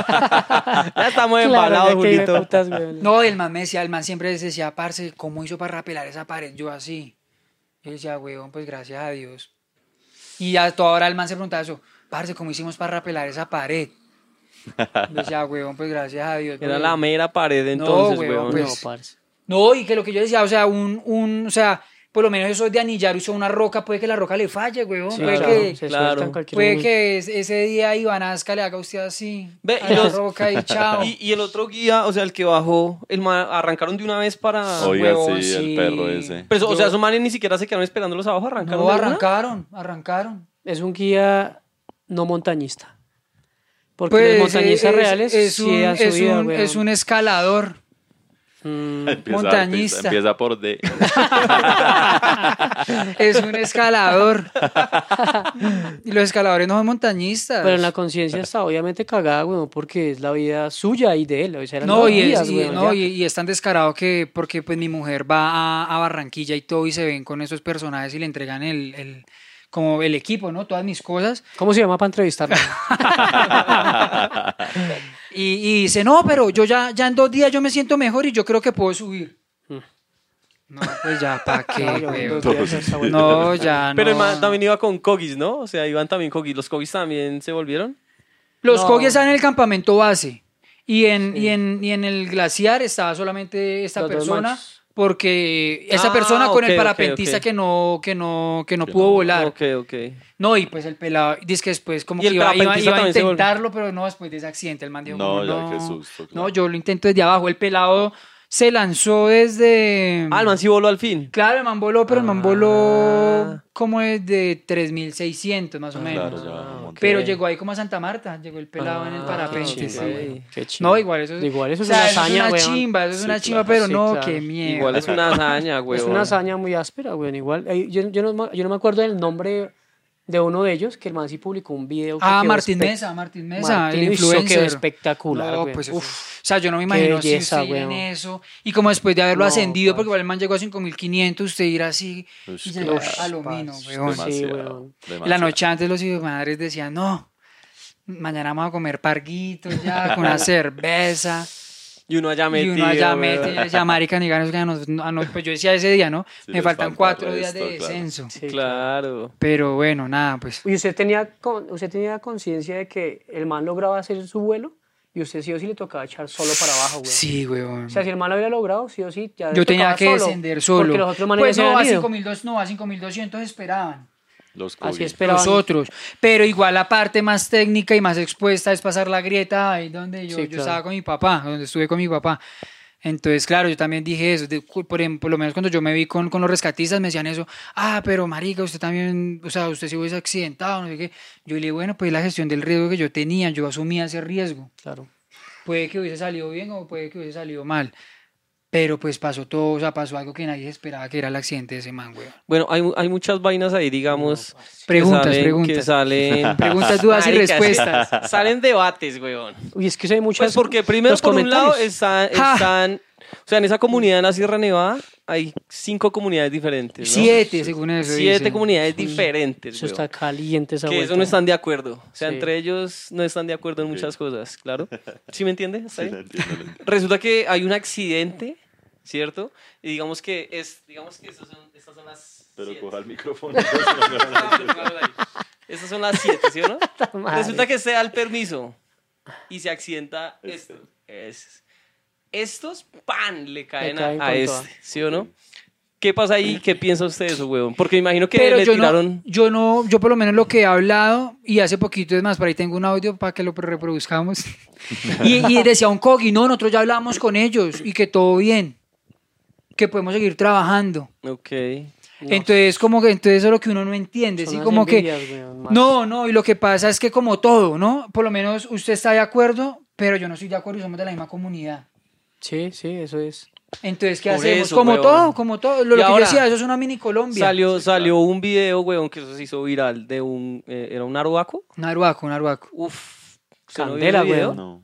Ya estamos Claro, embalados, ya que hijo de Julito. putas, weón. No, el man me decía, el man siempre decía, parce, ¿cómo hizo para rapelar esa pared? Yo así. Yo decía, weón, pues gracias a Dios. Y ya toda hora el man se preguntaba eso, parce, ¿cómo hicimos para rapelar esa pared? Yo decía, weón, pues gracias a Dios. Era porque- la mera pared entonces, weón, weón. pues- No, parce. No, y que lo que yo decía, o sea, un, un, o sea, por lo menos eso de anillar usó una roca, puede que la roca le falle, weón. Sí, puede claro, que, se claro. suelta en cualquier puede momento. que es- ese día Iván Azca le haga a usted así, Ve, a y la los- roca y chao. Y, y el otro guía, o sea, el que bajó, el ma- arrancaron de una vez para... Oiga, huevón, sí, sí. el perro ese. Pero, o Yo- sea, esos manes ni siquiera se quedaron esperándolos abajo, arrancaron. No, de una. arrancaron, arrancaron. Es un guía no montañista. Porque Pues, los montañistas es- reales es sí un, han es subido, un, weón. es un escalador. Mm, Empieza, montañista. Empieza por D. Es un escalador. Y los escaladores no son montañistas. pero en la conciencia está obviamente cagada, weón, porque es la vida suya y de él. O sea, eran No, dos y es, días, y- weón, no ya. y, y es tan descarado que, porque pues mi mujer va a, a Barranquilla y todo y se ven con esos personajes y le entregan el, el como el equipo, ¿no? Todas mis cosas. ¿Cómo se llama para entrevistarlo? Y, y dice, no, pero yo ya, ya en dos días yo me siento mejor y yo creo que puedo subir. No, pues ya, ¿para qué, No, yo en weón? dos días está bueno. No, ya no. Pero el man también iba con Kogis, ¿no? O sea, iban también Kogis. ¿Los Kogis también se volvieron? Los No. Kogis están en el campamento base. Y en, y, en, y en el glaciar estaba solamente esta Los dos persona machos. porque esa Ah, persona con ok, el ok, parapentista ok. que no que no que no Que pudo no. volar. Ok, ok. No, y pues el pelado dice que después como Y que el iba, iba, parapentista iba a también se volvió. intentarlo, pero no, después de ese accidente el man dijo, No, como, ya, no, qué susto, no, claro. yo lo intento desde abajo. El pelado se lanzó desde... Ah, el man sí voló al fin. Claro, el man voló, pero el man Ah. voló como desde tres mil seiscientos más o menos. Claro, ya un montón. ok. Pero llegó ahí como a Santa Marta, llegó el pelado en el Ah, parapente. qué sí. chimba, güey. Qué chimba. No, igual eso es, Igual eso o es sea, una eso hazaña, es una weón. chimba, eso es Sí, una chimba, claro. pero Sí, no, claro. qué mierda. Igual es una hazaña, güey. Es una hazaña muy áspera, güey. Igual, eh, yo, yo, no, me- yo no me acuerdo del nombre de uno de ellos, que el man sí publicó un video. que Ah, quedó Martín espe- Mesa, Martín Mesa, Martín, el uy, eso influencer. quedó espectacular, No, güey. pues eso- Uf. o sea, yo no me imagino si belleza, usted ir en weón. eso. Y como después de haberlo No, ascendido, porque parce. igual el man llegó a cinco mil quinientos, usted ir así Ush, y llegar claro. a lo parce, mino, weón. demasiado. Demasiado, weón. demasiado. La noche antes los hijos de madres decían, no, mañana vamos a comer parguitos ya, con una cerveza. Y uno allá Y metido. uno allá güey. mete, decía, marica, ni ganas, ganas, no, no, pues yo decía ese día, ¿no? Sí, Me les faltan falta cuatro resto, días de claro. descenso. Sí, Claro. Pero bueno, nada, pues. Y usted tenía, con- usted tenía conciencia de que el man lograba hacer su vuelo y usted sí o sí le tocaba echar solo para abajo, güey. Sí, weón. O sea, si el man lo hubiera logrado, sí o sí, ya le Yo tenía tocaba que solo, descender solo. Porque los otros manes Pues ya se no, a habían ido. cinco mil doscientos, no, a cinco mil doscientos esperaban. Los Así cogí. esperaban. Los otros. Pero igual la parte más técnica y más expuesta es pasar la grieta ahí donde yo, Sí, yo claro. estaba con mi papá, donde estuve con mi papá. Entonces, claro, yo también dije eso. de- por, em- por lo menos cuando yo me vi con, con los rescatistas me decían eso. Ah, pero marica, usted también, o sea, usted se hubiese accidentado, no sé qué. Yo le dije, bueno, pues la gestión del riesgo que yo tenía, yo asumía ese riesgo. Claro. Puede que hubiese salido bien o puede que hubiese salido mal. Pero pues pasó todo, o sea, pasó algo que nadie esperaba, que era el accidente de ese man, güey. Bueno, hay, hay muchas vainas ahí, digamos. que Preguntas, salen- preguntas. Que salen. Preguntas, dudas y Marica, respuestas. Salen debates, weón. Uy, es que eso hay muchas. Pues porque primero, los por un lado, comentarios. están, ¡Ja! están. O sea, en esa comunidad de la Sierra Nevada hay cinco comunidades diferentes. ¿no? Siete, según eso. Siete dicen. comunidades diferentes. Eso weón. está caliente esa Que vuelta. eso no están de acuerdo. O sea, Sí. entre ellos no están de acuerdo en muchas cosas, claro. ¿Sí me entiende? ¿Está Sí, bien? lo entiendo, lo entiendo. Resulta que hay un accidente, ¿cierto? Y digamos que es, digamos que estas son, estas son las Pero siete. coja el micrófono. Estas son las siete, ¿sí o no? madre. Resulta que se da el permiso y se accidenta esto. Es- estos, pan, le caen, Le caen a, a con este, toda. ¿sí o no? ¿Qué pasa ahí? ¿Qué piensa usted de eso, huevón? Porque me imagino que Pero le yo tiraron... no, yo no, yo por lo menos lo que he hablado, y hace poquito es más, por ahí tengo un audio para que lo reproduzcamos, y, y decía un Kogi, no, nosotros ya hablamos con ellos, y que todo bien, que podemos seguir trabajando. Ok. Entonces, como que, entonces eso es lo que uno no entiende, Son ¿sí? las Como que, envidias, weón, más. no, no, y lo que pasa es que como todo, ¿no? Por lo menos usted está de acuerdo, pero yo no estoy de acuerdo y somos de la misma comunidad. Sí, sí, eso es. Entonces, ¿qué Por hacemos? eso, como weón. todo, como todo. Lo, Y lo que yo ahora, decía, eso es una mini Colombia. Salió, salió un video, huevón, que eso se hizo viral, de un... eh, ¿Era un arhuaco? Un arhuaco, un arhuaco. Uf. ¿usted no vio Candela, ese video? weón.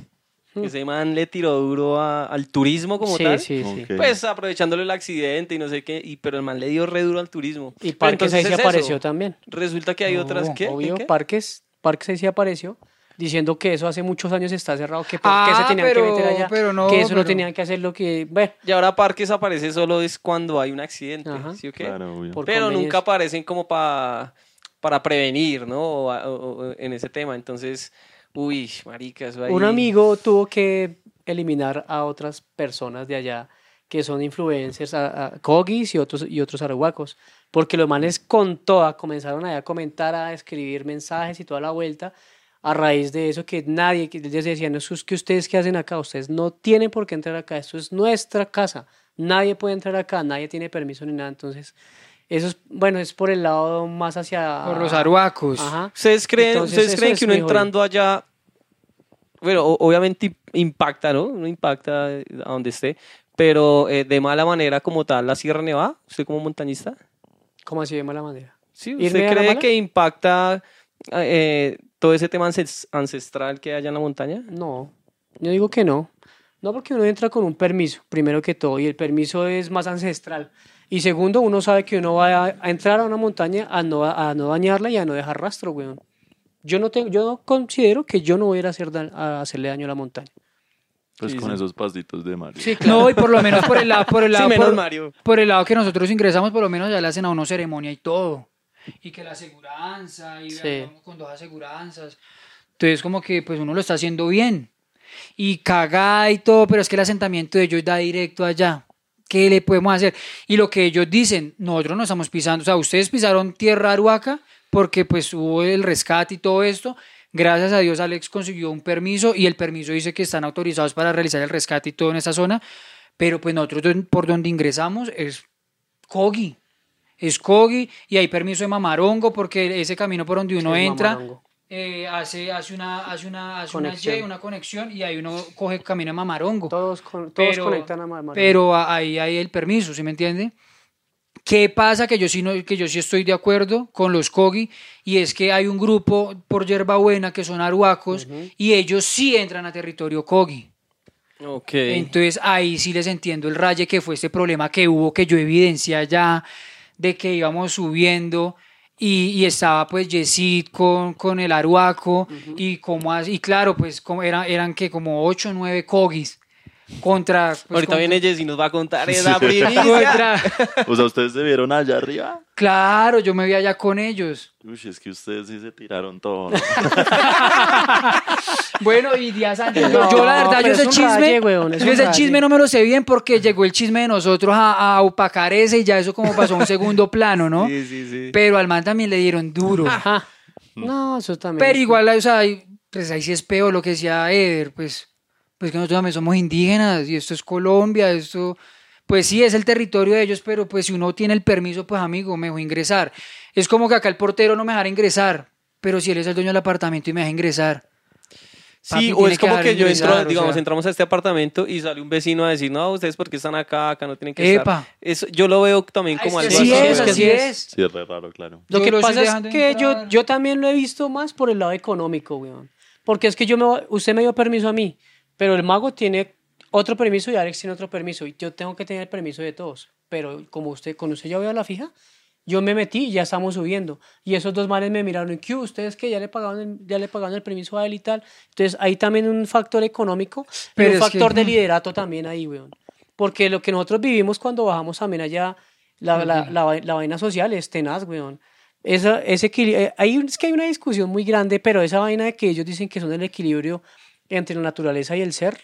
No. Ese man le tiró duro a- al turismo como Sí, tal. sí, sí. Ok. Pues aprovechándole el accidente y no sé qué, y, pero el man le dio re duro al turismo. Y Pero Parques ahí entonces se es apareció eso. también. Resulta que hay otras que... Obvio, ¿qué? Parques, Parques ahí sí apareció diciendo que eso hace muchos años está cerrado, que por qué Ah, se tenían pero- que meter allá, pero no, que eso no pero- tenían que hacer lo que, bueno, Y ahora Parques aparece solo es cuando hay un accidente, Ajá. ¿sí o qué? Claro, obvio. por Pero nunca conveniencia. aparecen como pa- para prevenir, ¿no? O, o- o en ese tema. Entonces, uy, marica, eso ahí... Un amigo tuvo que eliminar a otras personas de allá que son influencers, a, a Kogis y otros, y otros arhuacos, porque los manes con toda comenzaron allá a comentar, a escribir mensajes y toda la vuelta, a raíz de eso que nadie, que ellos decían, eso es que ustedes qué hacen acá, ustedes no tienen por qué entrar acá, esto es nuestra casa, nadie puede entrar acá, nadie tiene permiso ni nada, entonces eso es, bueno, es por el lado más hacia... Por los arhuacos. Ajá. ¿Ustedes creen, Entonces, ¿ustedes eso creen es que uno muy jodido. entrando allá, bueno, o- obviamente impacta, ¿no? Uno impacta a donde esté, pero eh, de mala manera como tal la Sierra Nevada, usted como montañista? ¿Cómo así de mala manera? ¿Sí? ¿Irme ¿Usted a la cree mala? que impacta eh, todo ese tema ances- ancestral que hay allá en la montaña? No, yo digo que no. No, porque uno entra con un permiso, primero que todo, y el permiso es más ancestral. Y segundo, uno sabe que uno va a, a entrar a una montaña a no, a no dañarla y a no dejar rastro, weón. Yo no, tengo, yo no considero que yo no voy a, ir a, hacer da- a hacerle daño a la montaña. Pues Sí, con sí. esos pastitos de Mario. Sí, No, y por lo menos por el lado, por el Sí, lado, menos por, Mario. por el lado que nosotros ingresamos, por lo menos ya le hacen a uno ceremonia y todo. Y que la aseguranza, y Sí. vamos con dos aseguranzas. Entonces, como que pues uno lo está haciendo bien. Y cagada y todo, pero es que el asentamiento de ellos da directo allá. ¿qué le podemos hacer? Y lo que ellos dicen, nosotros no estamos pisando, o sea, ustedes pisaron tierra Aruaca porque pues hubo el rescate y todo esto. Gracias a Dios Alex consiguió un permiso y el permiso dice que están autorizados para realizar el rescate y todo en esa zona, pero pues nosotros por donde ingresamos es Cogi, es Cogi y hay permiso de Mamarongo porque ese camino por donde uno Sí, entra Mamarongo. eh, hace, hace una hace una hace una Conexión. Y, una conexión y ahí uno coge camino a Mamarongo. Todos, con, todos Pero- conectan a Mamarongo. Pero a- ahí hay el permiso, ¿sí me entiende? ¿Qué pasa? Que yo sí no, que yo sí estoy de acuerdo con los Cogi y es que hay un grupo por Yerbabuena que son aruacos y ellos sí entran a territorio Cogi. Ok. Entonces ahí sí les entiendo el raye que fue este problema que hubo, que yo evidencié ya de que íbamos subiendo y, y estaba pues Yesid con, con el aruaco y como así, y claro, pues como era, eran que como ocho o nueve Cogis contra... pues, Ahorita contra- viene Jessy y nos va a contar esa primicia. contra- O sea, ¿ustedes se vieron allá arriba? Claro, yo me vi allá con ellos. Uy, es que ustedes sí se tiraron todo, ¿no? Bueno, y días antes, No, yo, yo la verdad, yo pero ese es un chisme, raye, weón, es yo un ese raye. chisme no me lo sé bien porque llegó el chisme de nosotros a, a opacar ese y ya eso como pasó a un segundo plano, ¿no? Sí, sí, sí. Pero al man también le dieron duro. Ajá. No, eso también. Pero es- igual, o sea, ahí- pues ahí sí es peor lo que decía Eder, pues, pues que nosotros también somos indígenas y esto es Colombia, esto, pues sí es el territorio de ellos, pero pues si uno tiene el permiso, pues amigo, me voy a ingresar. Es como que acá el portero no me dejará ingresar, pero si él es el dueño del apartamento y me deja ingresar. Papi, Sí, o tiene es como dejar que yo ingresar, entro, o digamos, sea. entramos a este apartamento y sale un vecino a decir, no, ustedes porque están acá, acá no tienen que Epa. estar. Eso, yo lo veo también como Es algo que sí así, es, güey. así es. Sí, es re raro, claro. Lo Yo que lo estoy pasa es dejando que yo, entrar. yo también lo he visto más por el lado económico, weón. Porque es que yo me, voy- usted me dio permiso a mí, pero el mago tiene otro permiso y Alex tiene otro permiso y yo tengo que tener el permiso de todos. Pero como usted, con usted ya veo a la fija, yo me metí y ya estamos subiendo. Y esos dos manes me miraron, ¿qué? ¿Ustedes que ya le pagaron el, ya le pagaron el permiso a él y tal? Entonces hay también un factor económico Pero y un es que, factor de mm. liderato también ahí, weón. Porque lo que nosotros vivimos cuando bajamos también allá, la, la, la, vai- la vaina social es tenaz, weón. Esa, ese equili- eh, hay, un- es que hay una discusión muy grande, pero esa vaina de que ellos dicen que son el equilibrio entre la naturaleza y el ser,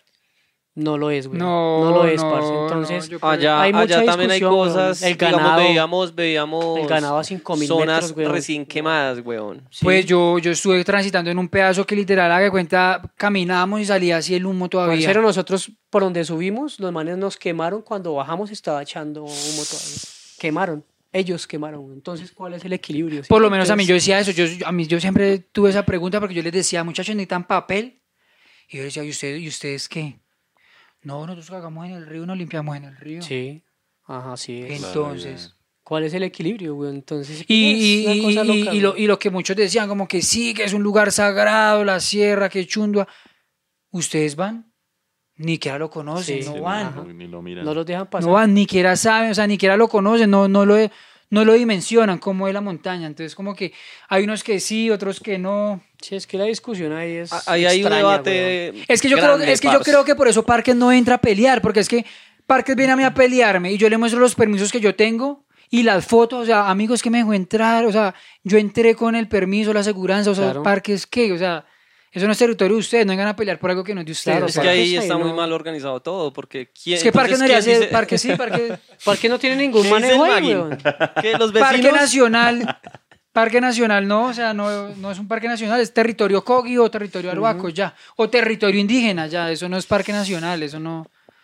no lo es, güey. No, lo es, no, parce. no, Entonces, yo creo- Allá, Hay mucha allá también hay discusión, cosas, weón. El digamos, ganado- veíamos, veíamos el ganado a cinco mil zonas metros, weón. recién quemadas, weón. sí. Pues yo, yo estuve transitando en un pedazo que literal, haga de cuenta, caminamos y salía así el humo todavía. Parcero, nosotros por donde subimos, los manes nos quemaron cuando bajamos, estaba echando humo todavía. Quemaron. Ellos quemaron. Entonces, ¿cuál es el equilibrio? Por ¿Sí? lo menos a mí yo Entonces, decía eso, yo, a mí yo siempre tuve esa pregunta porque yo les decía, muchachos, necesitan papel. Y yo decía, ¿y ustedes, ¿y ustedes qué? No, nosotros cagamos en el río, nos limpiamos en el río. Sí. Ajá, sí. es. Entonces, ¿Cuál es el equilibrio, güey? Entonces, y, es una y, cosa y- loca, y lo, güey. y lo que muchos decían, como que sí, que es un lugar sagrado, la sierra, que chundua. ¿Ustedes van? Ni siquiera lo conocen, Sí, no Sí, van. Ajá. ni lo miran. No los dejan pasar. No van, ni siquiera saben, o sea, ni siquiera lo conocen, no, no, lo, no lo dimensionan cómo es la montaña. Entonces, como que hay unos que sí, otros que no. Sí, es que la discusión ahí es. Ahí hay un extraña, debate. güey. Es que yo grande, creo, es que yo parce. creo que por eso Parques no entra a pelear, porque es que Parques viene a mí a pelearme y yo le muestro los permisos que yo tengo y las fotos, o sea, amigos que me dejó entrar, o sea, yo entré con el permiso, la aseguranza, o sea, Claro. Parques qué, o sea, eso no es territorio de ustedes, no vengan a pelear por algo que no es de ustedes. Claro, Es o sea. que ahí Parques ahí está muy no- mal organizado todo, porque ¿quién, Es que Parques no entonces, debería ¿quién ser, dice- Parques sí, Parques... Porque no tiene ningún ¿Qué dice manejo el ahí, Magui? weón. Que los Parque vecinos... Nacional, Parque Nacional no, o sea, no, no es un parque nacional, es territorio Cogi o territorio Arhuaco, ya, o territorio indígena, ya, eso no es parque nacional, eso no.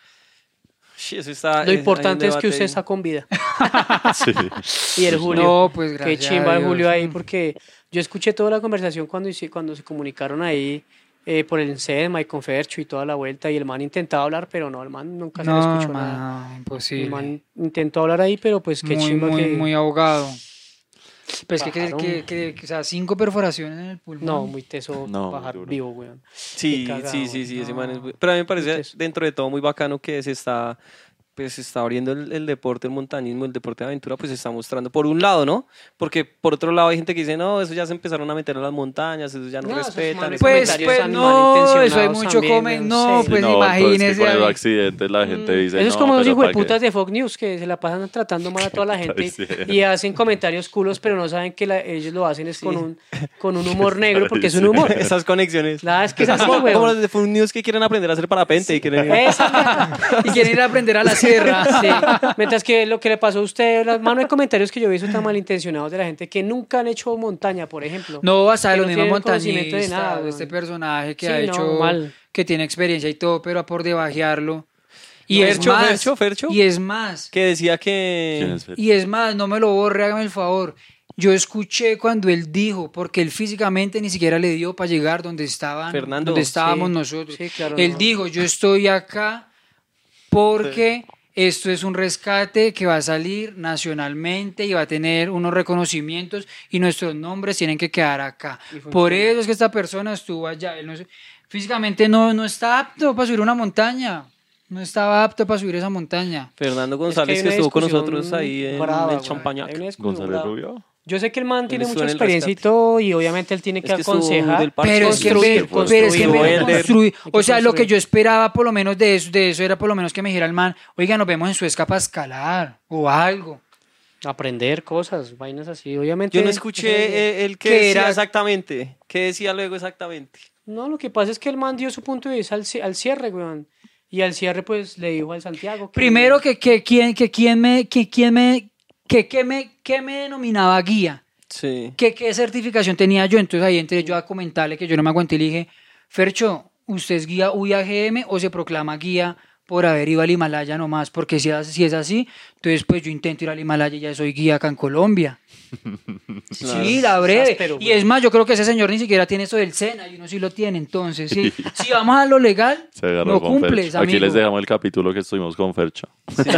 Sí, eso está- Lo hay un importante es que debate usted ahí. está con vida. Sí. Y el Julio. No, pues Qué gracias. chimba a el Dios. Julio ahí, porque yo escuché toda la conversación cuando, hice- cuando se comunicaron ahí eh, por el SEDMA y con Fercho y toda la vuelta. Y el man intentaba hablar, pero no, el man nunca se le No, escuchó man, nada. no, El imposible. man intentó hablar ahí, pero pues qué muy, chimba muy, que. muy ahogado. Pues que, que, Bajaron. que, que- que, o sea, cinco perforaciones en el pulmón. No, muy teso No, muy bajar duro. vivo, weón. Sí, Qué cagado, sí, sí, sí, ese no. man es muy- Pero a mí me parece Entonces- dentro de todo muy bacano que se está, pues se está abriendo el, el deporte, el montañismo, el deporte de aventura, pues se está mostrando por un lado, ¿no? Porque por otro lado hay gente que dice, no, eso ya se empeñaron a meter a las montañas, eso ya no, No, esos respetan. manes eso Pues, comentarios pues tan no, eso hay malintencionados mucho también, come, weón, no, sí. pues Sí, no, pero es que imagínese. con los ahí. accidentes la gente dice. Eso es no, como los pero ¿para hijueputas qué? de Fox News que se la pasan tratando mal a toda la gente diciendo. y hacen comentarios culos, pero no saben que la- ellos lo hacen es con, un, con un humor negro, porque es un humor. Esas conexiones. La es que es así, como, weón. como los de Food News que quieren aprender a hacer parapente y quieren... Esa mierda. Y quieren ir a aprender a la Sí, Sierra. Sí. Mientras que lo que le pasó a usted, la mano de comentarios que yo vi son tan malintencionados de la gente que nunca han hecho montaña, por ejemplo. No, hasta Que los no mismos tienen conocimiento de montañistas, nada, de este weón. personaje que Sí, ha no, hecho, mal. que tiene experiencia y todo, pero a por debajearlo. Y No, es Fercho, más, Fercho, Fercho. y es más, Que decía ¿Quién que... es Fer? y es más, no me lo borre, hágame el favor. Yo escuché cuando él dijo, porque él físicamente ni siquiera le dio para llegar donde estaban, Fernando, donde estábamos sí. nosotros. Sí, claro, él no. dijo, yo estoy acá porque esto es un rescate que va a salir nacionalmente y va a tener unos reconocimientos y nuestros nombres tienen que quedar acá. funciona. Por eso es que esta persona estuvo allá. Él no se- físicamente no, no está apto para subir una montaña. No estaba apto para subir esa montaña. Fernando Es que González hay que, una estuvo con discusión nosotros ahí en brava, el weón. Champañac. Hay una discusión González brava. Rubio. Yo sé que el man tiene estuvo mucha en el experiencia y rescate. todo, y obviamente él tiene que Es que estuvo aconsejar. del parche. Pero es que, construir, ve- construir, pero es que construir, ve- Elder. construir. Hay que O sea, lo que construir. yo esperaba por lo menos de eso, de eso era por lo menos que me dijera el man, oiga, nos vemos en Suezca para escalar o algo. Aprender cosas, vainas así, obviamente. Yo no escuché eh, el que que decía era- exactamente. ¿Qué decía luego exactamente? No, lo que pasa es que el man dio su punto de vista al, ci- al cierre, weón. Y al cierre, pues, le dijo al Santiago. que- Primero que, que quién que quién me que quién me que qué me qué me denominaba guía, Sí. que qué certificación tenía yo, entonces ahí entré yo a comentarle que yo no me aguanté y le dije, Fercho, ¿usted es guía U I A G M o se proclama guía por haber ido al Himalaya nomás? Porque si, es- si es así, entonces pues yo intento ir al Himalaya y ya soy guía acá en Colombia. Sí, la breve. Áspero, Y güey. es más, yo creo que ese señor ni siquiera tiene eso del SENA y uno sí lo tiene. Entonces, sí, si vamos a lo legal, Se agarró no con cumples, Fercho. Aquí amigo. les dejamos el capítulo que estuvimos con Fercho.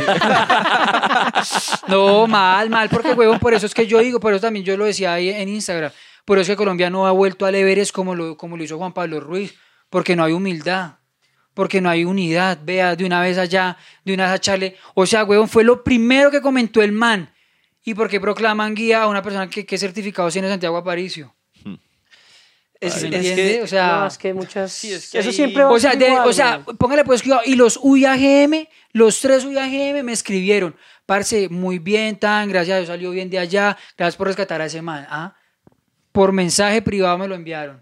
No, mal, mal, porque huevón, por eso es que yo digo, por eso también yo lo decía ahí en Instagram, por eso es que Colombia no ha vuelto al Everest como lo, como lo hizo Juan Pablo Ruiz, porque no hay humildad, porque no hay unidad, vea, de una vez allá, de una vez a echarle, o sea, huevón, fue lo primero que comentó el man, y por qué proclaman guía a una persona que, que certificado tiene Santiago Aparicio. Es, ¿Se es entiende? que, o sea, No, es que muchas. Sí, es que eso ahí- siempre va a O sea, ser de- igual, o sea, weón. póngale pues cuidado. Y los U I A G M, los tres U I A G M me escribieron. Parce, muy bien, tan, gracias a Dios salió bien de allá. Gracias por rescatar a ese man. Ah, por mensaje privado me lo enviaron.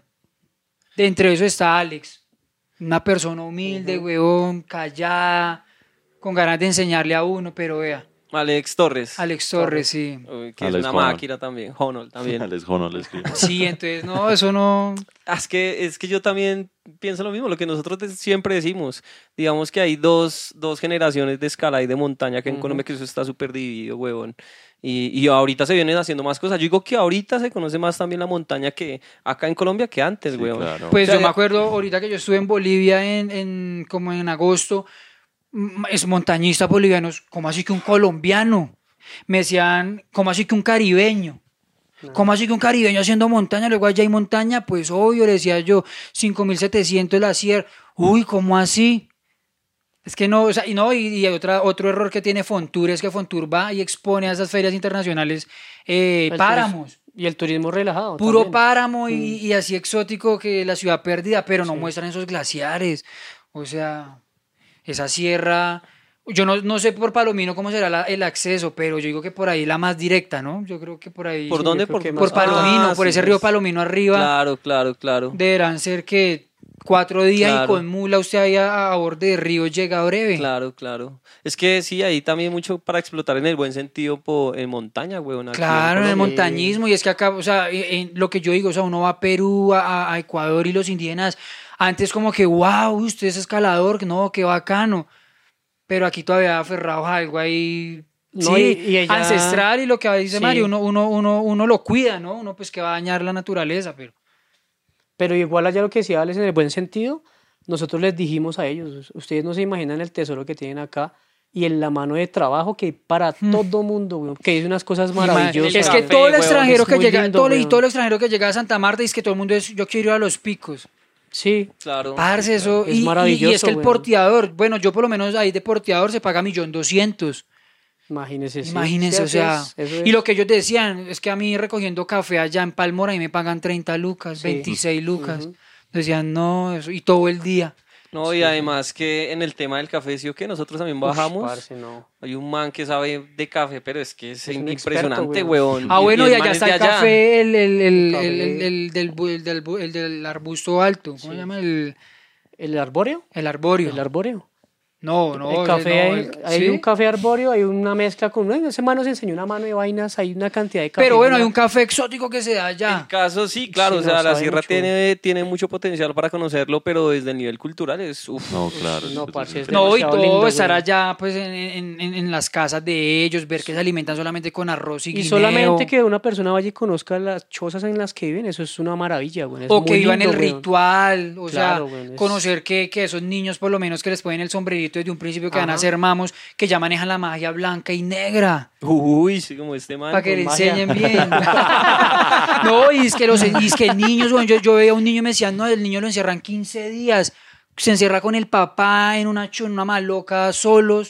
De entre eso está Alex. Una persona humilde, weón, callada, con ganas de enseñarle a uno, pero vea. Alex Torres. Alex Torres, sí. Uy, que Alex es una Honor. máquina también. Honor también. Les jono, les escribo. Sí, entonces, no, eso no. Ah, Es que, es que yo también pienso lo mismo, lo que nosotros de- siempre decimos. Digamos que hay dos, dos generaciones de escalada y de montaña que en Ujú. Colombia que eso está súper dividido, huevón. Y, y ahorita se vienen haciendo más cosas. Yo digo que ahorita se conoce más también la montaña que acá en Colombia que antes, Sí, huevón. claro. Pues O sea, yo me acuerdo ahorita que yo estuve en Bolivia en, en como en agosto, mm, es montañistas bolivianos, ¿cómo así que un colombiano? Me decían, ¿cómo así que un caribeño? ¿Cómo así que un caribeño haciendo montaña? Luego allá hay montaña, pues obvio, le decía yo, cinco mil setecientos la sierra. Uy, ¿cómo así? Es que no, o sea, y no, y, y hay otra, otro error que tiene Fontur, es que Fontur va y expone a esas ferias internacionales eh, El páramos. turismo- Y el turismo relajado. Puro también. páramo y, y así exótico que la ciudad perdida, pero no Sí. muestran esos glaciares. O sea, esa sierra. Yo no, no sé por Palomino cómo será la- el acceso, pero yo digo que por ahí la más directa, ¿no? Yo creo que por ahí. ¿Por Sí, dónde? yo creo Por, que Por más- Palomino, Ah, por sí, ese río es- Palomino arriba. Claro, claro, claro. Deberán ser que cuatro días Claro. y con mula usted ahí a, a borde de río llega breve. Claro, claro. Es que sí, ahí también mucho para explotar en el buen sentido po- en montaña, huevón. aquí Claro, en el Colombia. montañismo, y es que acá, o sea, en, en lo que yo digo, o sea, uno va a Perú, a, a Ecuador y los indígenas, antes como que, wow, usted es escalador, no, qué bacano, pero aquí todavía aferrados a algo ahí, No, sí, y- y ella- ancestral, y lo que dice Sí. Mario, uno, uno, uno, uno lo cuida, ¿no? Uno pues que va a dañar la naturaleza, pero... Pero igual allá lo que decía Alex en el buen sentido, nosotros les dijimos a ellos, ustedes no se imaginan el tesoro que tienen acá y en la mano de trabajo que hay para todo mundo, weón, que dice unas cosas maravillosas. Es café, que todo el huevón, extranjero es que muy llega, lindo, todo, y weón. todo el extranjero que llega a Santa Marta dice que todo el mundo es, yo quiero ir a los picos. Sí, Claro. Parce, eso, Es y, y- y maravilloso, es que el weón. porteador, bueno, yo por lo menos ahí de porteador se paga millón doscientos. imagínense. sí. Imagínense, Sí, o sea. eso es- eso Y es- lo que ellos decían es que a mí recogiendo café allá en Palmora y me pagan treinta lucas, Sí. veintiséis lucas. Ujú. Decían, no, eso, y todo el día. No, y además que en el tema del café, sí o que nosotros también bajamos. Ush, parce, no. Hay un man que sabe de café, pero es que es, Es un impresionante, experto, huevón. Ah, bueno, y, el allá man es está de el allá. café, el, el, el, El el, café. el- el del, bu- el del bu- el del arbusto alto. ¿Cómo se llama? El, ¿El arbóreo? el arborio. El arbóreo. No, no. el ese café, no, hay, el- hay ¿sí? un café arbóreo, hay una mezcla con... bueno, ese man nos enseñó una mano de vainas, hay una cantidad de café. Pero bueno, hay una- un café exótico que se da El allá. caso sí, claro, Sí, o sea, no, la sabe sierra mucho. tiene, tiene mucho potencial para conocerlo, pero desde el nivel cultural es... uf. No, claro. No, eso parce, es es No, y demasiado todo lindo, estar güey. allá pues en, en, en, en las casas de ellos, ver que se alimentan solamente con arroz y, Y guineo. solamente que una persona vaya y conozca las chozas en las que viven, eso es una maravilla, güey. Es O muy que vivan lindo, el güey. ritual, o Claro, sea, güey, es- conocer que, que esos niños por lo menos que les ponen el sombrerito desde un principio que van a Ajá. ser mamos, que ya manejan la magia blanca y negra, Uy, sí, como este man. para que con le magia. enseñen bien. No, y es que los y es que niños, güey, yo, yo veía a un niño y me decían, no, el niño lo encierran quince días, se encierra con el papá en una, cho- en una maloca solos.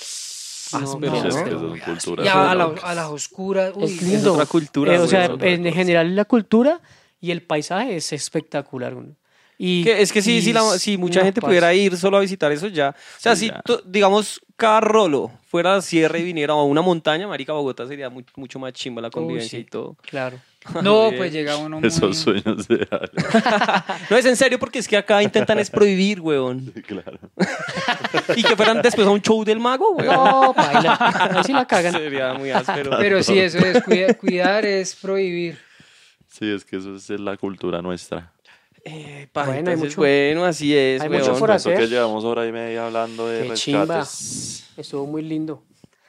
No, No, Pero pero es no. que son culturas. Y a, a la- locas. a las oscuras. Uy, Es lindo. otra cultura, Eh, o güey, sea, es otra en cosa. general la cultura y el paisaje es espectacular, güey. Y, Que es que sí, y sí, la- si mucha no, gente parce. pudiera ir solo a visitar eso ya. O sea, Sí, si ya. to- digamos cada rolo fuera a sierra y viniera a una montaña, marica, Bogotá sería mu- mucho más chimba la convivencia sí. y todo. Claro. no, Bien. pues llega uno muy... Esos sueños de Alex. No es en serio porque es que acá intentan es prohibir, weón. Claro. Y que fueran después a un show del mago, weón. No, baila. Ahí sí la cagan. Sería muy áspero. Pero sí, eso es, cuida- cuidar es prohibir. Sí, es que eso es la cultura nuestra. Eh, pa, Bueno, hay entonces, mucho- bueno, así es, hay weón. mucho por Tanto hacer. que llevamos hora y media hablando de Qué chimba. rescates. Estuvo muy lindo.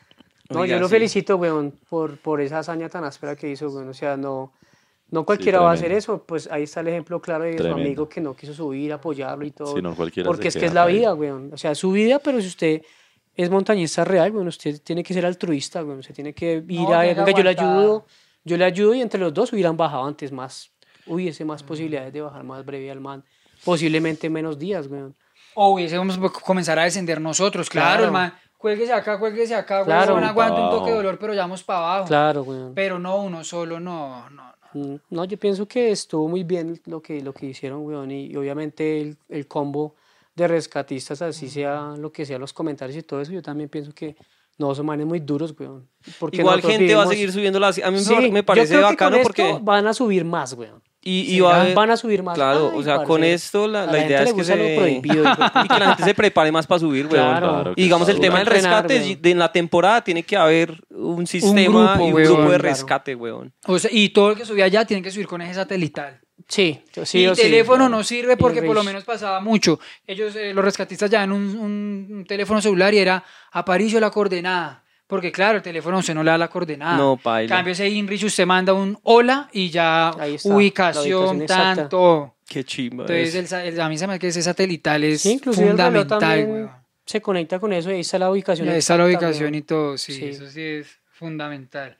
No, Oiga, yo lo sí. felicito, weón, por, por esa hazaña tan áspera que hizo, weón. O sea, no, no cualquiera Sí, va a hacer tremendo. eso. Pues ahí está el ejemplo claro de su Tremendo. amigo que no quiso subir, apoyarlo y todo. Sí, no cualquiera porque se es que queda es la para vida, ahí. weón. O sea, es su vida, pero si usted es montañista real, weón, usted tiene que ser altruista, weón. Usted tiene que ir No, a, tiene que venga, yo le aguantar. ayudo, yo le ayudo y entre los dos hubieran bajado antes más. Hubiese más posibilidades de bajar más breve al man. Posiblemente menos días, weón. O hubiésemos pues, comenzar a descender nosotros, claro, Claro. hermano. Cuélguese acá, cuélguese acá, Claro. claro. Aguanta un Abajo. toque de dolor, pero ya vamos para abajo. Claro, weón. Pero no uno solo, no, no, no. Mm, No, yo pienso que estuvo muy bien lo que, lo que hicieron, weón, y, y obviamente el, el combo de rescatistas, así sea lo que sea los comentarios y todo eso, yo también pienso que no, son manes muy duros, weón. Porque Igual nosotros gente va a vivimos- seguir subiendo las... A mí me- Sí, me yo parece creo que bacano con porque... esto van a subir más, weón. Y, y Sí, va a van- haber- van a subir más. Claro, Ay, o sea, con parce, esto la, a la la idea gente es le que gusta se... lo prohibido, hijo de puta. y que la gente se prepare más para subir, weón. Claro. Claro que Y digamos, está el tema del duro. rescate, Entrenar, de- en la temporada tiene que haber un sistema grupo, y un weón, grupo de claro. rescate, weón. O sea, y todo el que subía allá tiene que subir con eje satelital. Sí, yo- sí y o el sí, teléfono claro. no sirve porque Y por lo Rich. menos pasaba mucho. Ellos, eh, los rescatistas, ya en un, un- un teléfono celular y era Aparicio la coordenada. Porque claro, el teléfono usted no le da la coordenada. No, paila. Cambio ese INRICH, usted manda un hola y ya Ahí está, la ubicación, ubicación exacta. tanto. Qué chimba. Entonces, es. el sa- el- a mí se me hace que ese satelital es Sí, inclusive el reloj fundamental, también weón. se conecta con eso y ahí está la ubicación. Ahí está la exacta, ubicación weón. y todo, sí, Sí. eso sí es fundamental.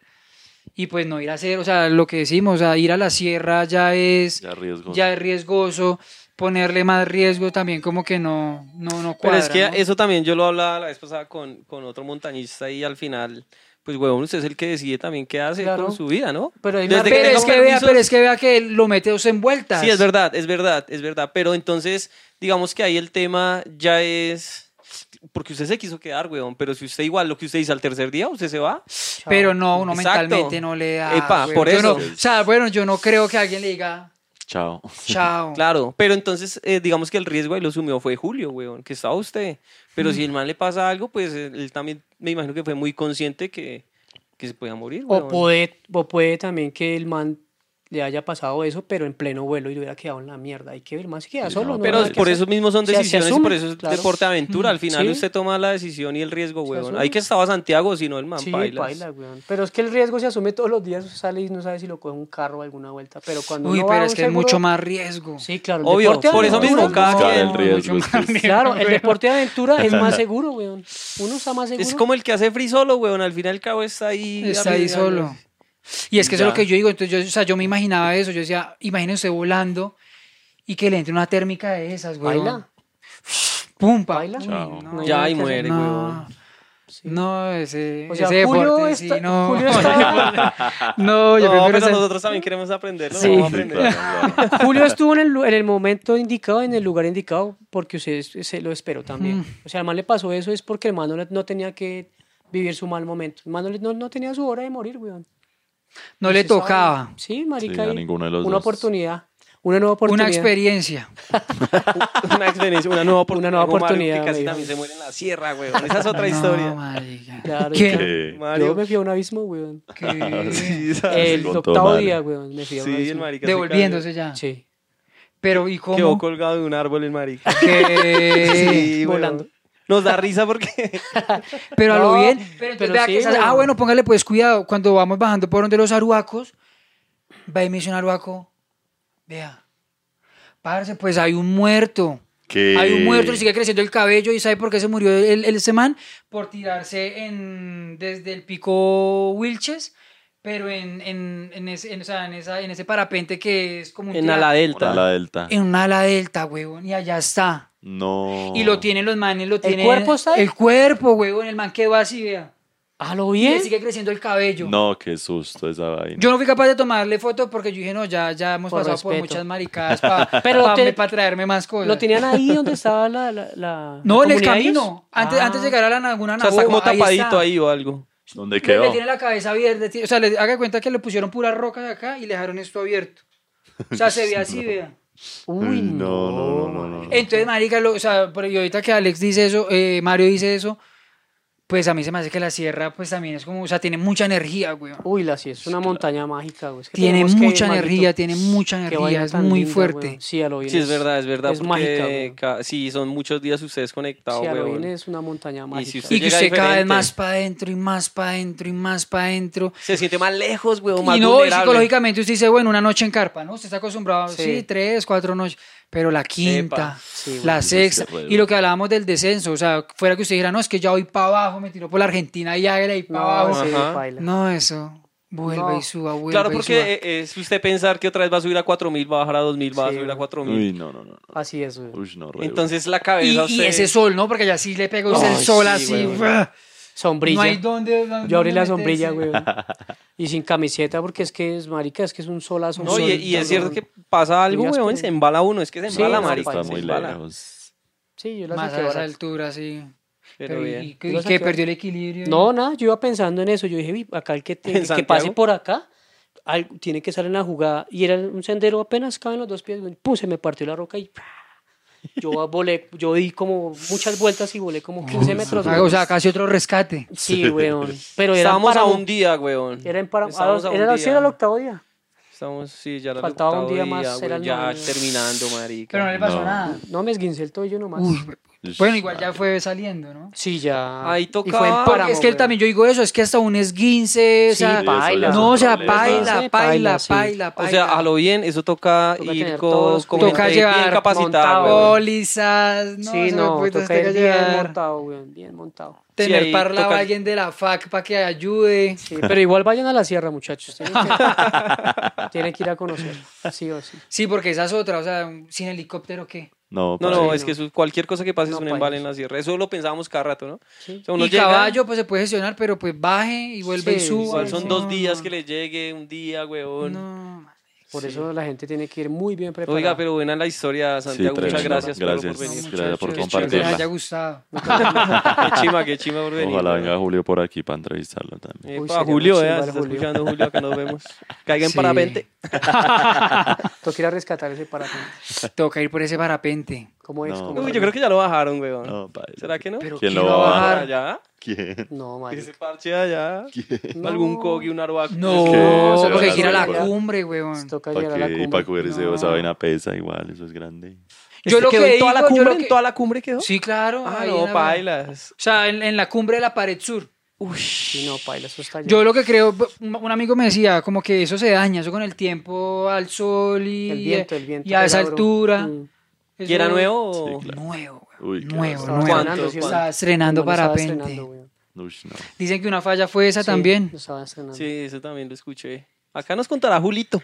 Y pues no ir a hacer, o sea, lo que decimos, o sea, ir a la sierra ya es, Ya riesgoso. ya es riesgoso, ponerle más riesgo también como que no, no, no Pero cuadra, es que ¿no? eso también yo lo hablaba la vez pasada con, con otro montañista y al final, pues, huevón, usted es el que decide también qué hace Claro. con su vida, ¿no? Pero hay Desde más- que Pero tenga es que vea, permisos- pero es que vea que lo mete usted en vueltas. Sí, es verdad, es verdad, es verdad. Pero entonces, digamos que ahí el tema ya es... Porque usted se quiso quedar, weón, pero si usted igual lo que usted dice al tercer día, usted se va. Pero no, uno Exacto. mentalmente no le da. Epa, güey. por Yo eso. no- o sea, bueno, yo no creo que alguien le diga Chao. chao. Claro, pero entonces, eh, digamos que el riesgo ahí lo sumió fue Julio, weón, que estaba usted. Pero si el man le pasa algo, pues él, él también, me imagino que fue muy consciente que, que se podía morir, O weón. puede, o puede también que el man le haya pasado eso, pero en pleno vuelo y le hubiera quedado en la mierda. Hay que ver, más se queda Sí, solo. no, no Pero hay nada que por hacer. eso mismo son O sea, se decisiones y asume, por eso es claro. deporte aventura. Al final Sí. usted toma la decisión y el riesgo, Se weón. asume. Ahí que estaba Santiago, si no el man, Sí, pailas. paila, weón. Pero es que el riesgo se asume todos los días, sale y no sabe si lo coge un carro o alguna vuelta. Pero cuando Uy, uno va pero a es un que es seguro- mucho más riesgo. Sí, claro. el Obvio, deporte de por eso aventura- mismo, cada Buscar quien... el riesgo. mucho es que más es- Claro, el deporte de aventura es más seguro, weón. Uno está más seguro. Es como el que hace free solo, weón. Al fin y al cabo está ahí. Está ahí arriesgando. solo. Y es que eso es Ya. lo que yo digo. Entonces, yo, o sea, yo me imaginaba eso. Yo decía, imagínese volando y que le entre una térmica de esas, güey. Baila. Pum, pa. Baila. Uy, Chao. no, Ya, nada y que hacer, muere, no. huevón. No, ese, O sea, ese Julio deporte, está- sí, no. Julio está- no, yo No, prefiero pero ser- nosotros también queremos aprenderlo. Sí. Vamos a Sí, aprender. claro, claro. Julio estuvo en el, lu- en el momento indicado, en el lugar indicado, porque usted se lo esperó también. Mm. O sea, al man le pasó eso es porque el man no, le- no tenía que vivir su mal momento. El man no, le- no, no tenía su hora de morir, weón. no le Usted sabe. tocaba. Sí, marica. Sí, a y ninguno de los una dos. oportunidad. Una nueva Una oportunidad. experiencia. Una experiencia, una nueva oportunidad. Una nueva como Mario, oportunidad, que casi me también dijo. se muere en la sierra, weón. Esa es otra No, historia. marica. Claro, ¿Qué? claro. Que- Mario. Yo me fui a un abismo, weón. ¿Qué? Sí, ¿sabes? El contó octavo Mario. día, weón, me fui a un Sí, el abismo. marica se Devolviéndose ya. Sí, Pero, ¿y cayó. Quedó cómo? colgado de un árbol el marica. Que- Sí, weón. volando. Nos da risa porque... Pero a lo No, bien. Pero, entonces pero vea sí, que esas- weón. ah, bueno, póngale pues cuidado. Cuando vamos bajando por donde los aruacos, va y me dice un aruaco, vea, parce, pues hay un muerto. ¿Qué? Hay un muerto, le sigue creciendo el cabello. ¿Y sabe por qué se murió el, el ese man? Por tirarse en, desde el pico Wilches, pero en, en, en, ese, en, o sea, en, esa, en ese parapente que es como un En tira- ala delta. Una la delta. en una ala delta, huevón, y allá está. No. Y lo tienen los manes, lo tienen. cuerpo está ahí? El cuerpo, huevón, el man quedó así, vea. ¿a lo Y le bien? sigue creciendo el cabello. No, qué susto esa vaina. Yo no fui capaz de tomarle foto porque yo dije, no, ya, ya hemos Por pasado por respeto. muchas maricadas para Pero te- traerme más cosas. ¿Lo tenían ahí donde estaba la, la, la No, la en el comunidad de ellos? camino. Antes, Ah. antes de llegar a la laguna O sea, está Navojoa, como tapadito está. ahí o algo. ¿Dónde Le, quedó? le tiene la cabeza abierta. O sea, le haga cuenta que le pusieron puras rocas acá y le dejaron esto abierto. O sea, se ve así, vea. Uy, no, no, no, no, no. Entonces, marica, lo, o sea, pero y ahorita que Alex dice eso, eh, Mario dice eso, pues a mí se me hace que la sierra, pues también es como, o sea, tiene mucha energía, güey. Uy, la sí, es una montaña mágica, güey. Es que Tiene tenemos que ir, mucha Maguito. energía, tiene mucha Qué energía, vaina es tan muy linda, fuerte. weón. Sí, a lo bien. Sí, es verdad, es verdad. Es porque mágica, weón. ca- sí, son muchos días ustedes conectados, Sí, a lo bien weón. es una montaña mágica. si usted Y que llega usted cada vez diferente. más para adentro y más para adentro y más para adentro. Se siente más lejos, weón, más Y no, y vulnerable. psicológicamente usted dice, bueno, una noche en carpa, ¿no? Usted está acostumbrado, sí, Sí. tres, cuatro noches. Pero la quinta, Epa. Sí, la bueno, sexta, sí, bueno. y lo que hablábamos del descenso, o sea, fuera que usted dijera, no, es que ya voy para abajo, me tiró por la Argentina y hágale ahí para No, abajo. sí, Ajá. baila. No, eso, vuelva No. y suba, vuelva Claro, y porque suba. eh, es usted pensar que otra vez va a subir a cuatro mil, va a bajar a dos mil, va a Sí, subir a weón. cuatro mil. Uy, no, no, no. no. Así es, güey. Uy, no, re Entonces la Y, cabeza y usted... ese sol, ¿no? Porque ya sí le pega a usted el Ay, sol sí, así. güey. ¡ah! Sombrilla. No hay dónde. dónde Yo abrí la meterse. sombrilla, güey. Y sin camiseta porque es que es marica, es que es un solazo. un No, y, sol y es tan cierto duro. que pasa algo, Muy áspero. weón, se embala uno, es que se Sí, embala, no, marica. Está se muy embala. lejos. Sí, yo la Más saqué a esa barata. altura, sí. Pero Pero, bien. y, Yo que, la y saqué que barata. perdió el equilibrio. No, nada, yo iba pensando en eso. Yo dije, "Uy, acá el que, te- ¿En el que Santiago? pase por acá, al- tiene que salir en la jugada. Y era un sendero apenas caben los dos pies. güey. Pum, se me partió la roca y ¡pra! yo volé, yo di como muchas vueltas y volé como quince metros. Ah, güey. o sea, casi otro rescate. Sí, weón. Pero era en Estábamos a páramo. un día, weón. Era en páramo. Estábamos Ah, a un era, sí, día. era el octavo día. Estamos, sí, ya era el Faltaba un octavo día más, güey, era el ya noveno. terminando, marica. Pero no le pasó No. nada. No me esguincé el tobillo nomás. Uy, Ush, bueno, igual ya madre. fue saliendo, ¿no? Sí, ya. Ahí Y fue en tocaba. páramo, Porque es que él güey. también, yo digo eso, es que hasta un esguince, o Sí, sea, Sí, eso ya paila. es no, un o sea, problema. paila, Sí, paila, paila, sí. paila, paila. O sea, a lo bien, eso toca, Toca ir tener con, todos con Toca gente llevar bien capacitada, montado, weón. pólizas, no, sí, se no, puede- toca toca ir bien llevar- montado, weón, bien montado. tener Sí, ahí parla toca- a alguien de la F A C para que ayude. Sí, pero igual vayan a la sierra, muchachos. Tienen que, tienen que ir a conocer, sí o sí. Sí, porque esa es otra, o sea, sin helicóptero, ¿qué? No, No, no, padre. es que eso- cualquier cosa que pase No, es un paila. embale en la sierra. Eso lo pensábamos cada rato, ¿no? Sí. O sea, uno Y llega, caballo, pues se puede gestionar, pero pues baje y vuelve y Sí, suba. igual son No, dos días no, que le llegue, un día, weón. No, Por eso la gente tiene que ir muy bien preparada. Oiga, pero buena la historia, Santiago. Sí, Muchas tremendo. gracias, por- Gracias. por venir. Gracias por muchachos, espero que compartirla. les haya gustado. Qué chima, qué chima por venir. Ojalá weón. venga Julio por aquí para entrevistarlo también. Eh, Uy, pa' sería Julio, muy eh, chimba se el está Julio. escuchando Julio, acá nos vemos. Caiga en Sí. parapente. Toca ir a rescatar ese parapente. Toca ir por ese parapente. ¿Cómo es? No. ¿Cómo Uy, es? yo creo que ya lo bajaron, weón. No, padre. ¿Será que no? Pero ¿Quién ¿quién lo lo va a va a bajar? bajar? allá? ¿Quién? No, marica. Ese parche allá. No. Algún cogi, un arhuaco. No, ¿Qué? eso Será porque la hay que ir a la locura. cumbre, weón. Toca ¿Para llegar a la qué? cumbre. ¿Para cubrirse No. esa vaina pesa igual? Eso es grande. Yo ¿Este lo quedó que en toda la digo, yo cumbre? lo que- ¿En toda la cumbre quedó? Sí, claro. Ah, ahí no, en la- bailas. O sea, en, en la cumbre de la pared sur. Sí, no, paila, eso está allá. Yo lo que creo, un un amigo me decía, como que eso se daña, eso con el tiempo al sol y, El viento, el viento. y a esa pega duro. altura. Mm. ¿Y era Eso- nuevo? o- Sí, claro. Nuevo, Uy, weón. qué nuevo, bastante. nuevo. estrenando, ¿sí o no? Estaba estrenando Como lo estaba parapente. estrenando, güey. Uy, no. Dicen que una falla fue esa Sí, también. lo estaba estrenando. Sí, eso también lo escuché. Acá nos contará Julito.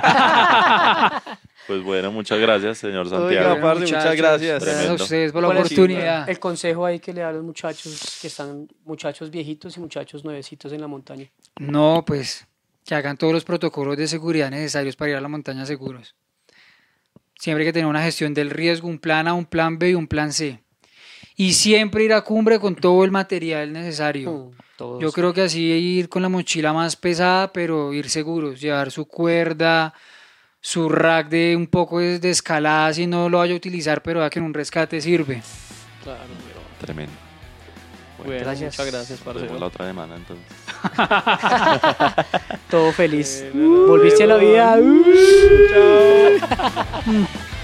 Pues bueno, muchas gracias, señor Oiga, Santiago. parce, muchas muchachos, gracias. Gracias a Tremendo. ustedes por la ¿Cuál es oportunidad. El consejo ahí que le da a los muchachos que están, muchachos viejitos y muchachos nuevecitos en la montaña. No, pues que hagan todos los protocolos de seguridad necesarios para ir a la montaña seguros. Siempre hay que tener una gestión del riesgo, un plan A, un plan B y un plan C. Y siempre ir a cumbre con todo el material necesario. Mm, todos. Yo creo que así ir con la mochila más pesada, pero ir seguros, llevar su cuerda, su rack de un poco de, de escalada, si no lo vaya a utilizar, pero vea que en un rescate sirve. Claro, weón. Tremendo. Bueno, gracias. muchas gracias, Nos vemos parcero. la otra semana entonces. Todo feliz. Eh, no, no, Volviste a la vida. weón. Chao.